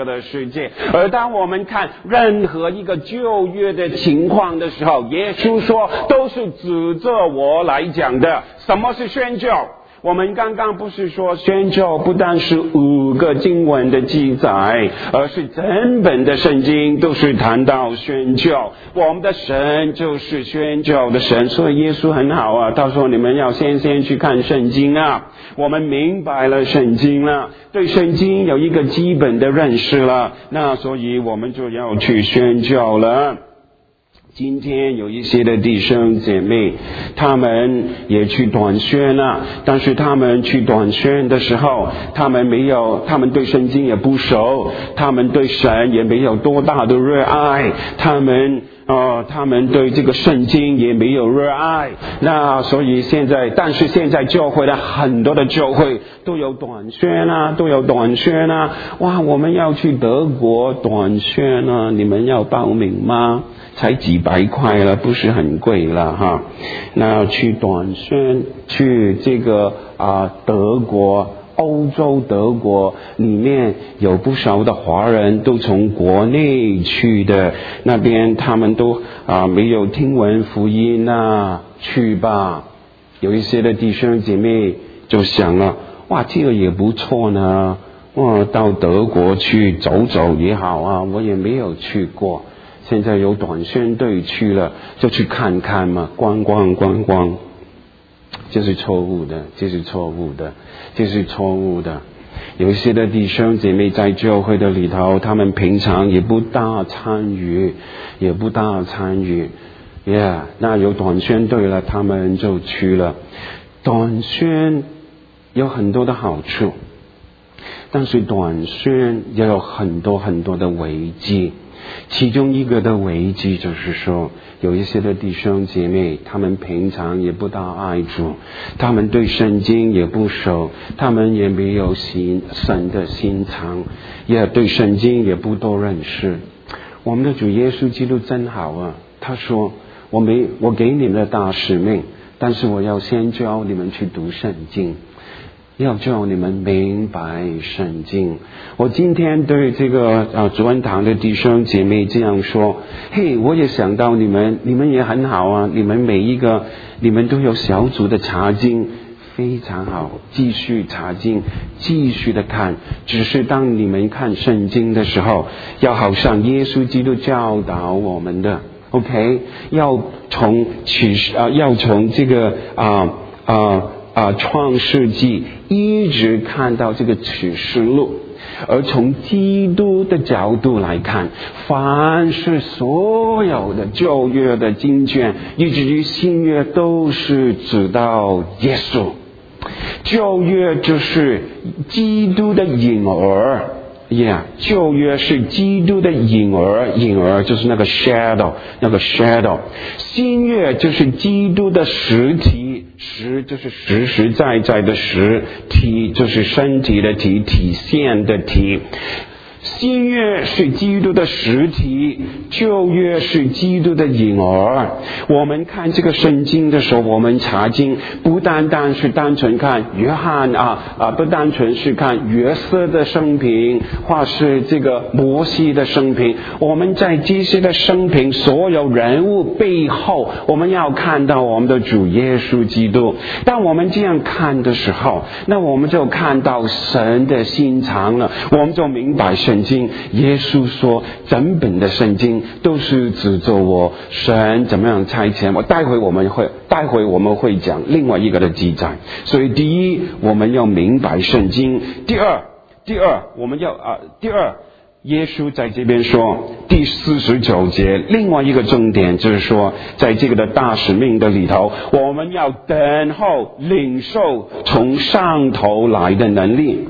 的世界。而当我们看任何一个旧约的情况的时候，耶稣说都是指着我来讲的。什么是宣教？我们刚刚不是说宣教不但是五个经文的记载，而是整本的圣经都是谈到宣教。我们的神就是宣教的神，所以耶稣很好啊，他说你们要先先去看圣经啊。我们明白了圣经了，对圣经有一个基本的认识了，那所以我们就要去宣教了。今天有一些的弟兄姐妹，他们也去短宣了，但是他们去短宣的时候，他们没有，他们对圣经也不熟，他们对神也没有多大的热爱，他们呃，他们对这个圣经也没有热爱。那所以现在，但是现在教会的很多的教会都有短宣啊，都有短宣啊。哇，我们要去德国短宣啊，你们要报名吗？才几百块了，不是很贵了哈。那去短宣，去这个啊、呃、德国。欧洲德国里面有不少的华人都从国内去的，那边他们都啊没有听闻福音啊，去吧。有一些的弟兄姐妹就想了，哇，这个也不错呢，哇，到德国去走走也好啊，我也没有去过，现在有短宣队去了，就去看看嘛，观光观光。这是错误的，这是错误的，这是错误的。有一些的弟兄姐妹在教会的里头，他们平常也不大参与，也不大参与。Yeah， 那有短宣队了，他们就去了。短宣有很多的好处，但是短宣也有很多很多的危机。其中一个的危机就是说，有一些的弟兄姐妹，他们平常也不大爱主，他们对圣经也不熟，他们也没有心神的心肠，也对圣经也不多认识。我们的主耶稣基督真好啊，他说我没我给你们的大使命，但是我要先教你们去读圣经，要叫你们明白圣经。我今天对这个啊主恩堂的弟兄姐妹这样说，嘿，我也想到你们，你们也很好啊，你们每一个，你们都有小组的查经，非常好，继续查经，继续的看。只是当你们看圣经的时候，要好像耶稣基督教导我们的 ，OK， 要从启示啊，要从这个啊啊。啊，创世纪一直看到这个启示录，而从基督的角度来看，凡是所有的旧约的经卷，以至于新约，都是指到耶稣。旧约就是基督的影儿。Yeah， 旧约是基督的影儿，影儿就是那个 shadow， 那个 shadow。新约就是基督的实体，实就是实实在在的实，体就是身体的体，体现的体。新约是基督的实体，旧约是基督的影儿。我们看这个圣经的时候，我们查经不单单是单纯看约翰啊啊，不单纯是看约瑟的生平，或是这个摩西的生平。我们在这些的生平，所有人物背后，我们要看到我们的主耶稣基督。当我们这样看的时候，那我们就看到神的心肠了，我们就明白神。圣经，耶稣说整本的圣经都是指着我神怎么样差遣我。待会我们会待会我们会讲另外一个的记载。所以第一，我们要明白圣经；第二，第二我们要啊，第二，耶稣在这边说第四十九节，另外一个重点就是说，在这个的大使命的里头，我们要等候领受从上头来的能力。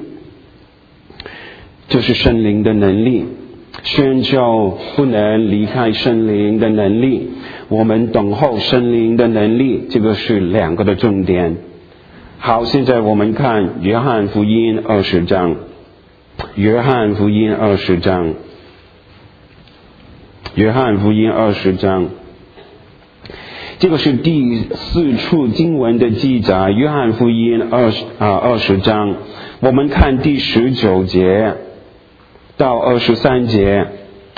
就是圣灵的能力，宣教不能离开圣灵的能力，我们等候圣灵的能力，这个是两个的重点。好，现在我们看约翰福音二十章，约翰福音二十章，约翰福音二十章，这个是第四处经文的记载，约翰福音二十啊二十章，我们看第十九节。 到二十三节。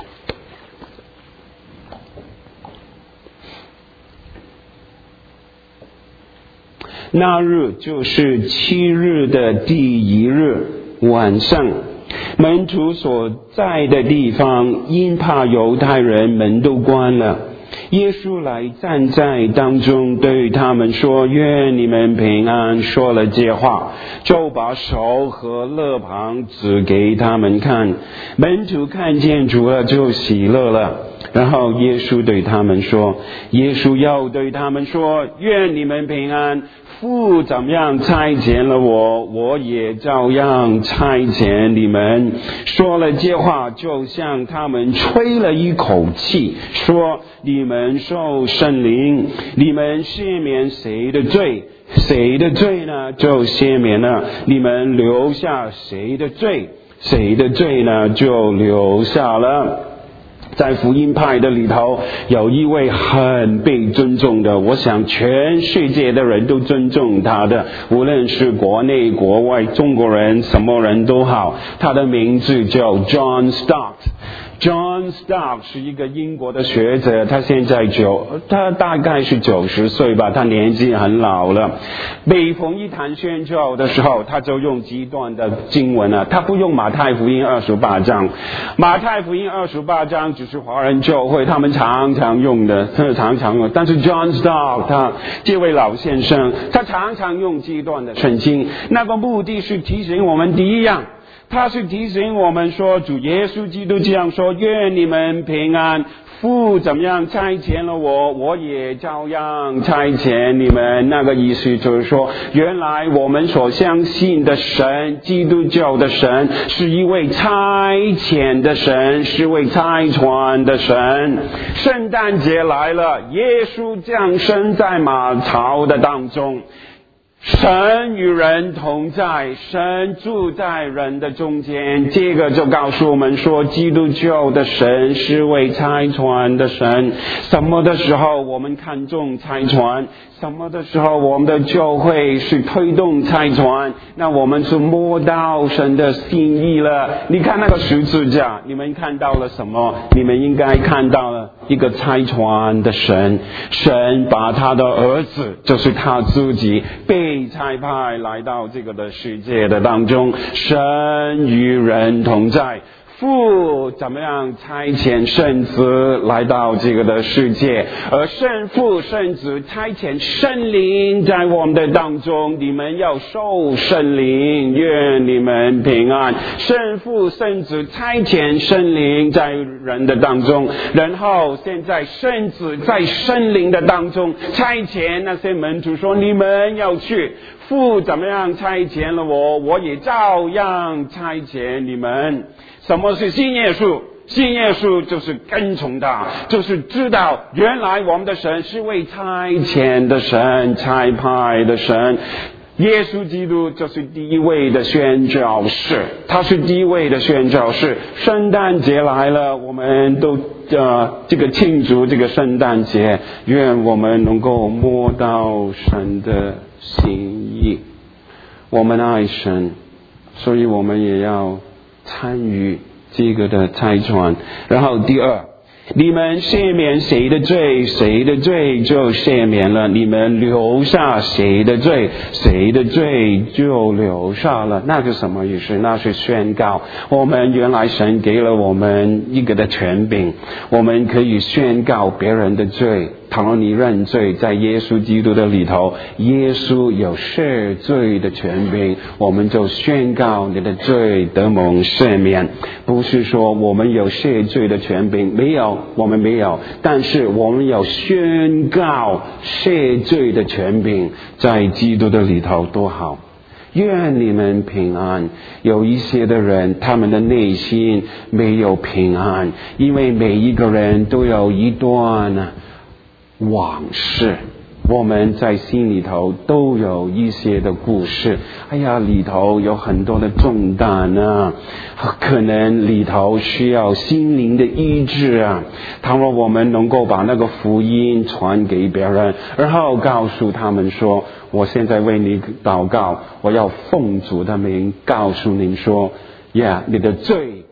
那日就是七日的第一日晚上，门徒所在的地方因怕犹太人，门都关了。耶稣来站在当中，对他们说：愿你们平安。说了这话，就把手和肋旁指给他们看。门徒看见主了，就喜乐了。然后耶稣对他们说，耶稣又对他们说：愿你们平安。父怎么样差遣了我，我也照样差遣你们。说了这话，就向他们吹了一口气，说：你们受圣灵，你们赦免谁的罪，谁的罪呢，就赦免了；你们留下谁的罪，谁的罪呢，就留下了。在福音派的里头，有一位很被尊重的，我想全世界的人都尊重他的，无论是国内国外，中国人什么人都好，他的名字叫 John Stott。John Stott 是一个英国的学者，他现在九，他大概是九十岁吧，他年纪很老了。每逢一谈宣教的时候，他就用极端的经文啊，他不用马太福音二十八章，马太福音二十八章只是华人教会他们常常用的，他常常用。但是 John Stott 他这位老先生，他常常用极端的圣经，那个目的是提醒我们第一样。他是提醒我们说，主耶稣基督这样说：愿你们平安。父怎么样差遣了我，我也照样差遣你们。那个意思就是说，原来我们所相信的神，基督教的神，是一位差遣的神，是一位差传的神。圣诞节来了，耶稣降生在马槽的当中，神与人同在，神住在人的中间。这个就告诉我们说，基督教的神是位差传的神。什么的时候我们看重差传，什么的时候我们的教会是推动差传，那我们是摸到神的心意了。你看那个十字架，你们看到了什么？你们应该看到了一个差传的神，神把他的儿子，就是他自己被差派来到这个的世界的当中，神与人同在。父怎么样差遣圣子来到这个的世界，而圣父圣子差遣圣灵在我们的当中，你们要受圣灵，愿你们平安。圣父圣子差遣圣灵在人的当中，然后现在圣子在圣灵的当中差遣那些门徒说，你们要去。父怎么样差遣了我，我也照样差遣你们。什么是信耶稣？信耶稣就是跟从他，就是知道原来我们的神是位差遣的神，差派的神。耶稣基督就是第一位的宣教士，他是第一位的宣教士。圣诞节来了，我们都呃这个庆祝这个圣诞节，愿我们能够摸到神的心意。我们爱神，所以我们也要参与这个的差传。然后第二，你们赦免谁的罪，谁的罪就赦免了；你们留下谁的罪，谁的罪就留下了。那是什么意思？那是宣告我们原来神给了我们一个的权柄，我们可以宣告别人的罪。倘若你认罪，在耶稣基督的里头，耶稣有赦罪的权柄，我们就宣告你的罪得蒙赦免。不是说我们有赦罪的权柄，没有，我们没有，但是我们有宣告赦罪的权柄，在基督的里头多好。愿你们平安。有一些的人，他们的内心没有平安，因为每一个人都有一段往事，我们在心里头都有一些的故事。哎呀，里头有很多的重担啊，可能里头需要心灵的医治啊。倘若我们能够把那个福音传给别人，然后告诉他们说，我现在为你祷告，我要奉主的名告诉您说，呀、yeah, 你的罪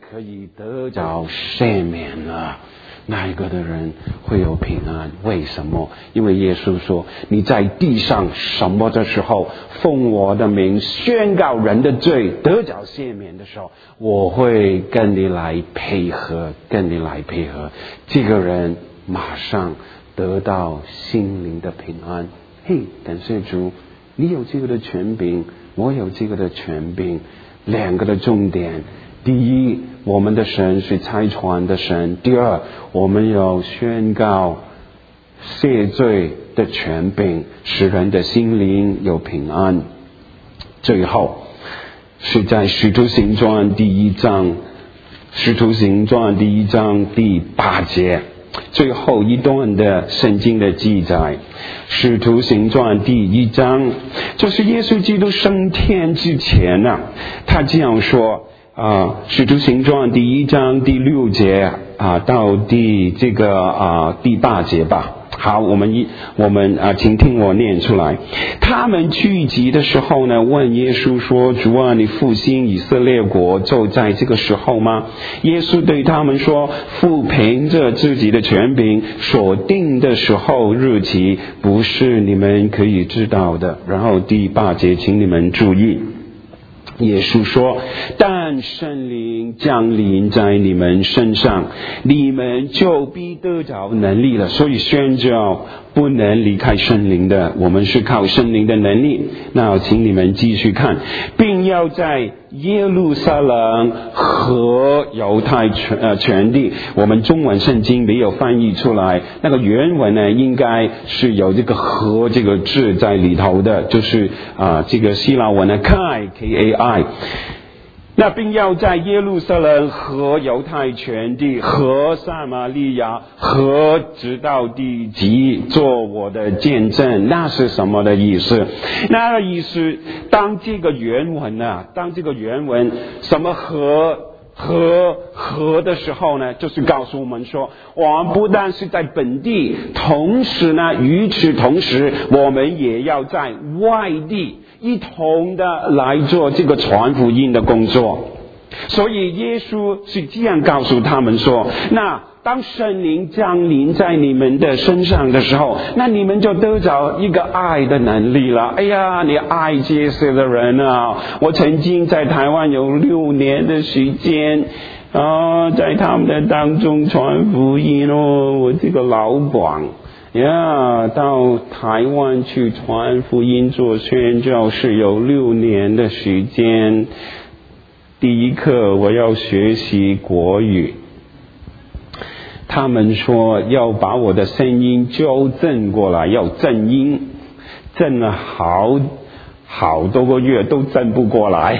可以得着赦免了。那一个的人会有平安？为什么？因为耶稣说，你在地上什么的时候，奉我的名宣告人的罪，得着赦免的时候，我会跟你来配合，跟你来配合。这个人马上得到心灵的平安。嘿，感谢主，你有这个的权柄，我有这个的权柄。两个的重点，第一，我们的神是拆穿的神；第二，我们有宣告赦罪的权柄，使人的心灵有平安。最后是在使徒行传第一章，使徒行传第一章第八节，最后一段的圣经的记载，使徒行传第一章，就是耶稣基督升天之前啊，他这样说啊，使徒行传第一章第六节啊到第这个啊第八节吧。好，我们一我们啊，请听我念出来。他们聚集的时候呢，问耶稣说：“主啊，你复兴以色列国就在这个时候吗？”耶稣对他们说：“父凭着自己的权柄所定的时候日期，不是你们可以知道的。”然后第八节，请你们注意。耶稣说：“但圣灵降临在你们身上，你们就必得着能力了。”所以宣教不能离开圣灵的，我们是靠圣灵的能力。那请你们继续看，并要在耶路撒冷和犹太全呃全地，我们中文圣经没有翻译出来，那个原文呢应该是有这个和这个字在里头的，就是啊、呃、这个希腊文呢 Kai K A I。那并要在耶路撒冷和犹太全地和撒玛利亚和直到地极做我的见证。那是什么的意思？那个意思，当这个原文啊，当这个原文什么和和和的时候呢，就是告诉我们说，我们不但是在本地，同时呢，与此同时，我们也要在外地一同的来做这个传福音的工作。所以耶稣是这样告诉他们说，那当圣灵降临在你们的身上的时候，那你们就得着一个爱的能力了。哎呀，你爱这些的人啊！我曾经在台湾有六年的时间啊，在他们的当中传福音哦。我这个老广呀，到台湾去传福音做宣教是有六年的时间。第一课我要学习国语，他们说要把我的声音纠正过来，要正音，正了好好多个月都正不过来。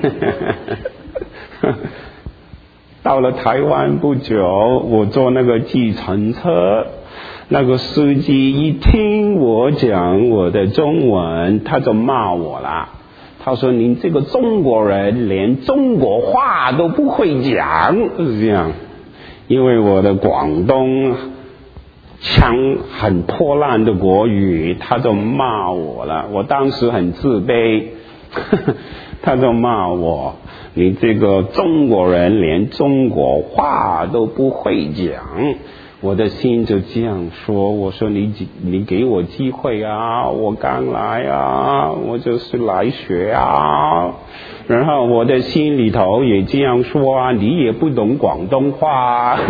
到了台湾不久，我坐那个计程车，那个司机一听我讲我的中文，他就骂我了。他说：“您这个中国人连中国话都不会讲。”是这样，因为我的广东腔很破烂的国语，他就骂我了。我当时很自卑，他就骂我：“你这个中国人连中国话都不会讲。”我的心就这样说，我说你你给我机会啊，我刚来啊，我就是来学啊。然后我的心里头也这样说啊，你也不懂广东话。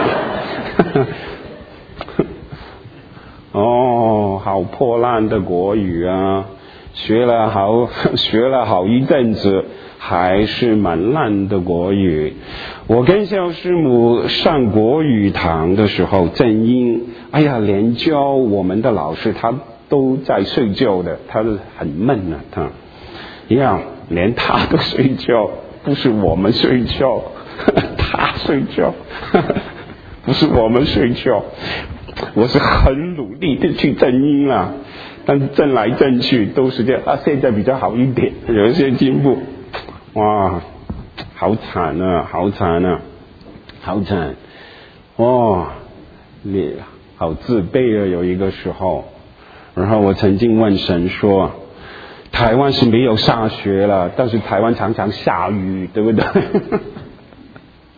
哦，好破烂的国语啊，学了好学了好一阵子，还是蛮烂的国语。我跟肖师母上国语堂的时候，正音，哎呀，连教我们的老师他都在睡觉的，他是很闷啊，他一样，连他都睡觉，不是我们睡觉，他睡觉，不是我们睡觉。我是很努力的去正音啊，但是正来正去都是这样啊，现在比较好一点，有一些进步。哇，好惨啊，好惨啊，好惨！哦，你好自卑啊，有一个时候。然后我曾经问神说，台湾是没有下雪了，但是台湾常常下雨，对不对？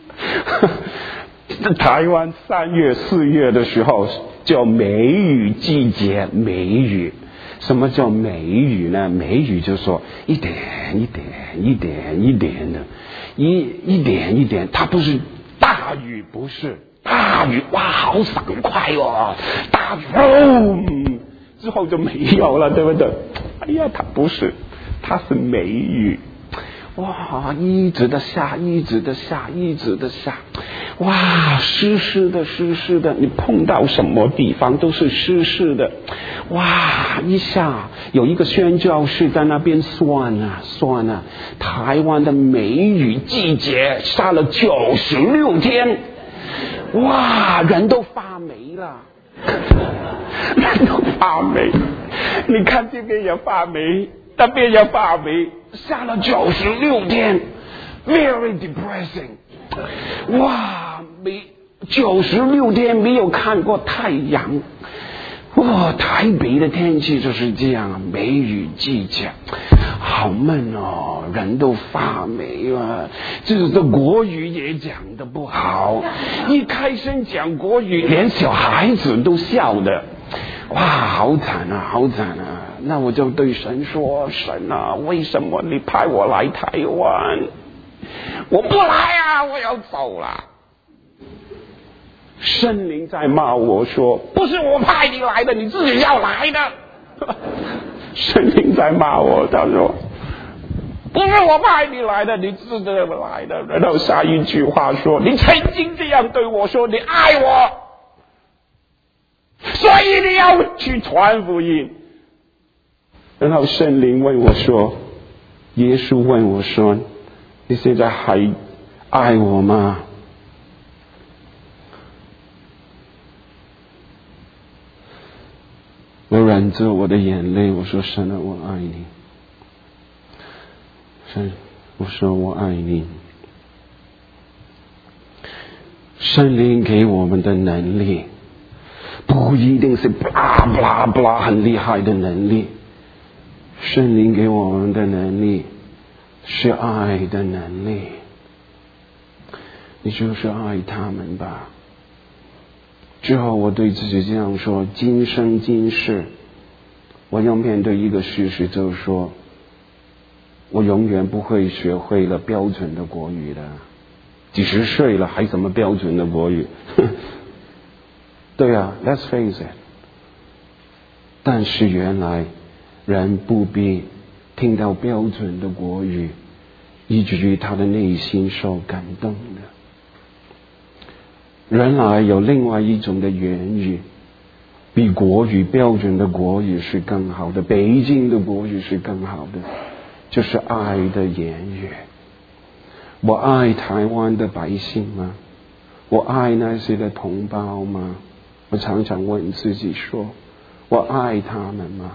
台湾三月四月的时候叫梅雨季节，梅雨。什么叫梅雨呢？梅雨就说一点一点一点一点的，一一点一点，它不是大雨，不是大雨，哇，好爽快哦！大雨哦，之后就没有了，对不对？哎呀，它不是，它是梅雨。哇，一直的下，一直的下，一直的下，哇，湿湿的，湿湿的，你碰到什么地方都是湿湿的。哇，一下有一个宣教士在那边算啊算啊，台湾的梅雨季节下了九十六天，哇，人都发霉了，人都发霉，你看这边也发霉，那边也发霉，下了九十六天 ，very depressing。哇，没九十六天没有看过太阳。哇，台北的天气就是这样，梅雨季节，好闷哦，人都发霉了。这个国语也讲得不好，一开声讲国语，连小孩子都笑的。哇，好惨啊，好惨啊！那我就对神说：神啊，为什么你派我来台湾？我不来啊，我要走了。圣灵在骂我说：不是我派你来的，你自己要来的。圣灵在骂我，他说：不是我派你来的，你自己来的。然后下一句话说：你曾经这样对我说，你爱我，所以你要去传福音。然后圣灵问我说，耶稣问我说，你现在还爱我吗？我忍着我的眼泪，我说神啊，我爱你。神，我说我爱你。圣灵给我们的能力不一定是不啦不啦不啦很厉害的能力，圣灵给我们的能力是爱的能力。你就是爱他们吧。之后我对自己这样说，今生今世我要面对一个事实，就是说我永远不会学会了标准的国语的。几十岁了还什么标准的国语？对啊 let's face it。 但是原来人不必听到标准的国语以至于他的内心受感动的。原来有另外一种的言语比国语标准的国语是更好的，北京的国语是更好的，就是爱的言语。我爱台湾的百姓吗？我爱那些的同胞吗？我常常问自己说，我爱他们吗？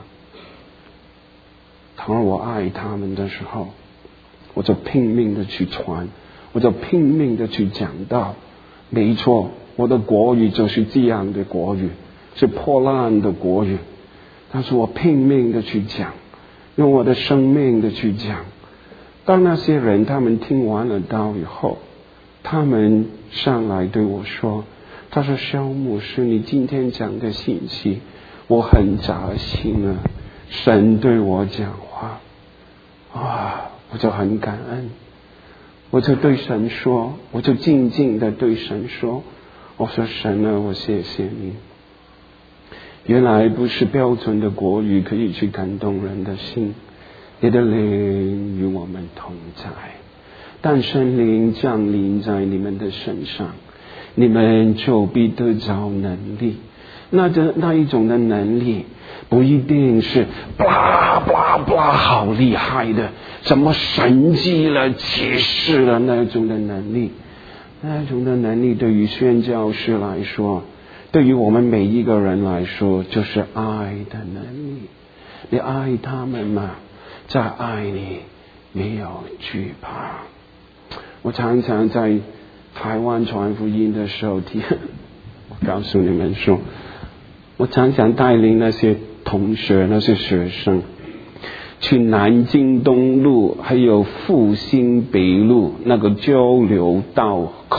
当我爱他们的时候，我就拼命的去传，我就拼命的去讲道。没错，我的国语就是这样的国语，是破烂的国语，但是我拼命的去讲，用我的生命的去讲。当那些人他们听完了道以后，他们上来对我说，他说萧牧师，你今天讲的信息我很扎心啊，神对我讲话啊，我就很感恩。我就对神说，我就静静的对神说，我说神啊，我谢谢你。原来不是标准的国语可以去感动人的心，你的灵与我们同在。但圣灵降临在你们的身上，你们就必得着能力。那这那一种的能力不一定是blah blah blah好厉害的，什么神迹了启示了那种的能力。那种的能力对于宣教士来说，对于我们每一个人来说，就是爱的能力。你爱他们吗？在爱里没有惧怕。我常常在台湾传福音的时候提，我告诉你们说，我常常带领那些同学那些学生去南京东路还有复兴北路那个交流道口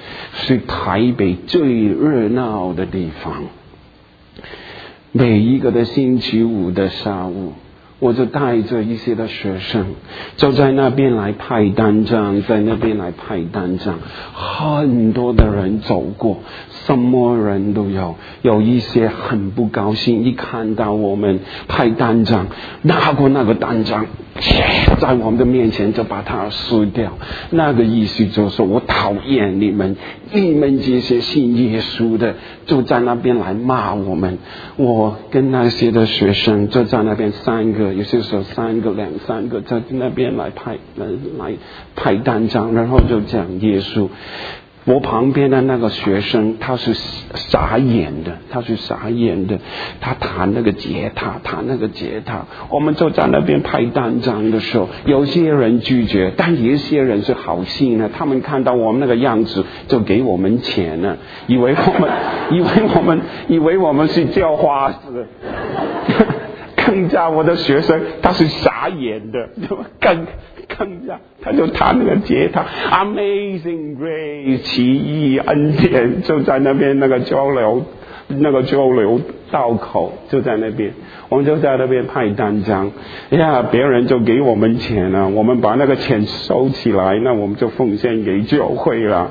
是台北最热闹的地方。每一个的星期五的下午，我就带着一些的学生，就在那边来拍单张，在那边来拍单张，很多的人走过，什么人都有，有一些很不高兴，一看到我们拍单张，拿过那个单张，在我们的面前就把它撕掉，那个意思就是我讨厌你们，你们这些信耶稣的就在那边来骂我们。我跟那些的学生就在那边三个，有些时候三个两三个在那边来拍来来拍单张，然后就讲耶稣。我旁边的那个学生他是傻眼的，他是傻眼的，他弹那个吉他，弹那个吉他。我们就在那边拍单张的时候，有些人拒绝，但有些人是好心的，他们看到我们那个样子就给我们钱了，以为我们以为我们以为我们是叫花子。更加我的学生他是傻眼的，更更加他就弹那个吉他 Amazing Grace 奇异恩典，就在那边那个交流那个交流道口就在那边，我们就在那边拍单张呀，别人就给我们钱了，我们把那个钱收起来，那我们就奉献给教会了。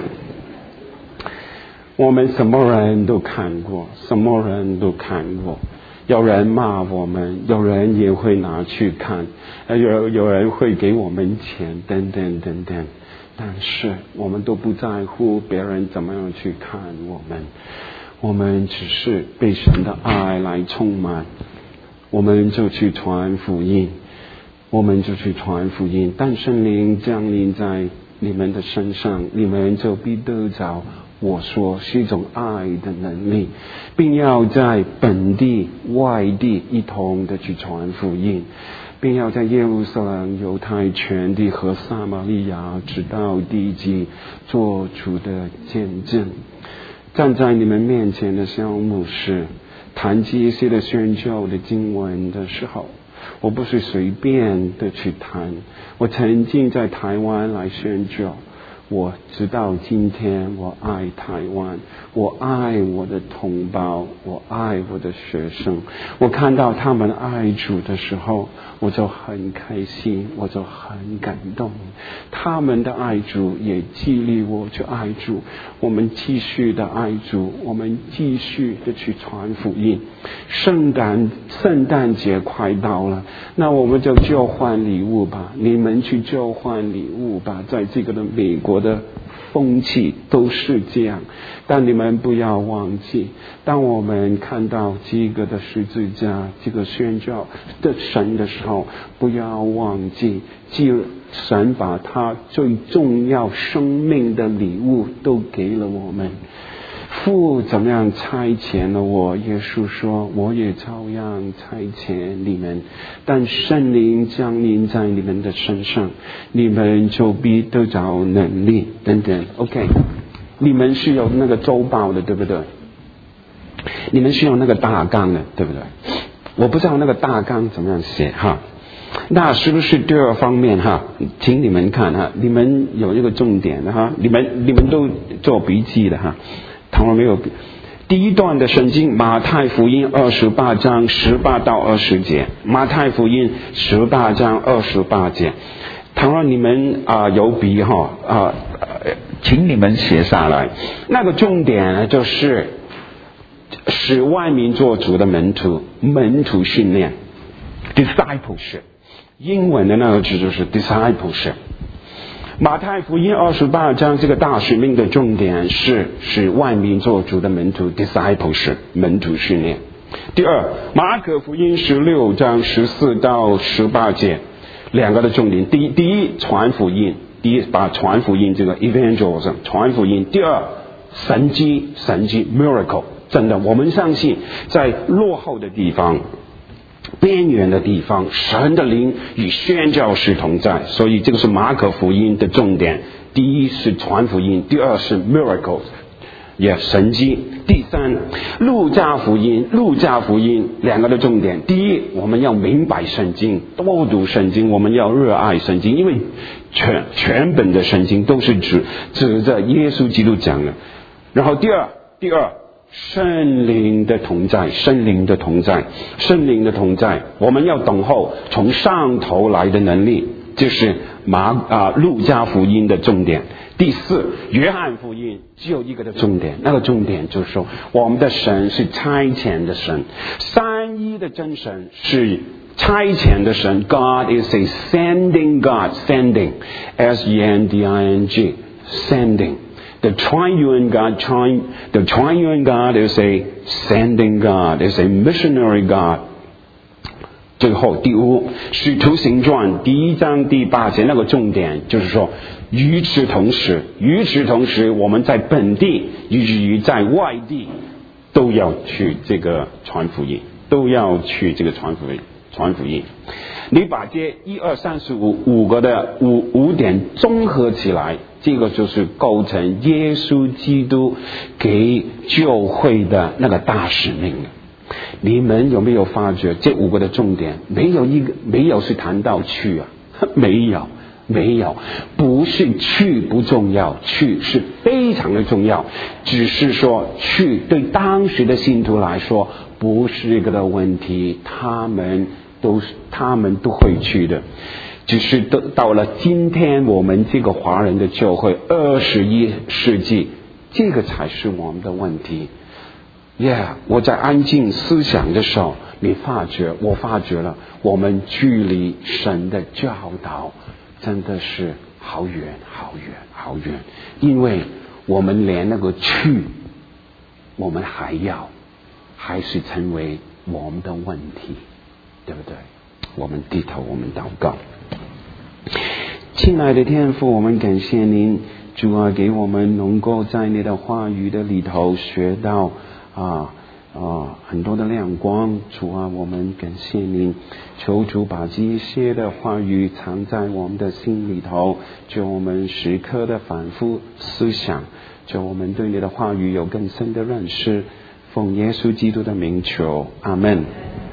我们什么人都看过，什么人都看过，有人骂我们，有人也会拿去看，有有人会给我们钱，等等等等。但是我们都不在乎别人怎么样去看我们，我们只是被神的爱来充满，我们就去传福音，我们就去传福音。但圣灵降临在你们的身上，你们就必得着我说是一种爱的能力，并要在本地外地一同的去传福音，并要在耶路撒冷、犹太全地和撒玛利亚直到地极做主的见证。站在你们面前的小牧师谈及一些的宣教的经文的时候，我不是随便的去谈，我曾经在台湾来宣教，我直到今天我爱台湾，我爱我的同胞，我爱我的学生，我看到他们爱主的时候我就很开心，我就很感动，他们的爱主也激励我去爱主，我们继续的爱主，我们继续的去传福音。圣诞圣诞节快到了，那我们就交换礼物吧，你们去交换礼物吧，在这个的美国的风气都是这样，但你们不要忘记，当我们看到这个的十字架，这个宣教的神的时候，不要忘记，既神把他最重要生命的礼物都给了我们。父怎么样差遣了我，耶稣说我也照样差遣你们，但圣灵降临在你们的身上，你们就必得着能力等等。 OK， 你们是有那个周报的对不对？你们是有那个大纲的对不对？我不知道那个大纲怎么样写哈，那是不是第二方面哈？请你们看哈，你们有一个重点的哈，你们你们都做笔记的哈。倘若没有第一段的圣经，马太福音二十八章十八到二十节，马太福音十八章二十八节。倘若你们啊、呃、有笔哈啊、呃，请你们写下来。那个重点呢，就是使万民做主的门徒，门徒训练 ，discipleship。英文的那个字就是 discipleship。马太福音二十八章这个大使命的重点是使万民做主的门徒 discipleship 门徒训练。第二，马可福音十六章十四到十八节两个的重点，第一第一传福音，第一把传福音这个 evangelism 传福音。第二，神迹神迹 miracle， 真的我们相信在落后的地方边缘的地方，神的灵与宣教士同在，所以这个是马可福音的重点。第一是传福音，第二是 miracles， 也神迹。第三，路加福音，路加福音两个的重点。第一，我们要明白圣经，多读圣经，我们要热爱圣经，因为全全本的圣经都是指指着耶稣基督讲的。然后第二，第二，圣灵的同在，圣灵的同在，圣灵的同在，我们要等候从上头来的能力，就是马啊路加福音的重点。第四，约翰福音只有一个的重点，那个重点就是说，我们的神是差遣的神，三一的真神是差遣的神。 God is a sending God, sending, S E N D I N G, sending. The triune God, tri, the triune God is a sending God, is a missionary God. 最后第五，使徒行传第一章第八节那个重点就是说，与此同时，与此同时，我们在本地以至于在外地都要去这个传福音，都要去这个传福音，传福音。你把这一二三四五五个的五五点综合起来，这个就是构成耶稣基督给教会的那个大使命了。你们有没有发觉这五个的重点没有一个没有是谈到去啊？没有没有，不是去不重要，去是非常的重要，只是说去对当时的信徒来说不是一个的问题，他们都是他们都会去的。只是到到了今天我们这个华人的教会二十一世纪，这个才是我们的问题。Yeah， 我在安静思想的时候，你发觉，我发觉了，我们距离神的教导真的是好远好远好远，因为我们连那个去，我们还要，还是成为我们的问题，对不对？我们低头，我们祷告。亲爱的天父，我们感谢您，主啊，给我们能够在你的话语的里头学到啊啊很多的亮光。主啊，我们感谢您，求主把这些的话语藏在我们的心里头，就我们时刻的反复思想，就我们对你的话语有更深的认识。奉耶稣基督的名求，阿们。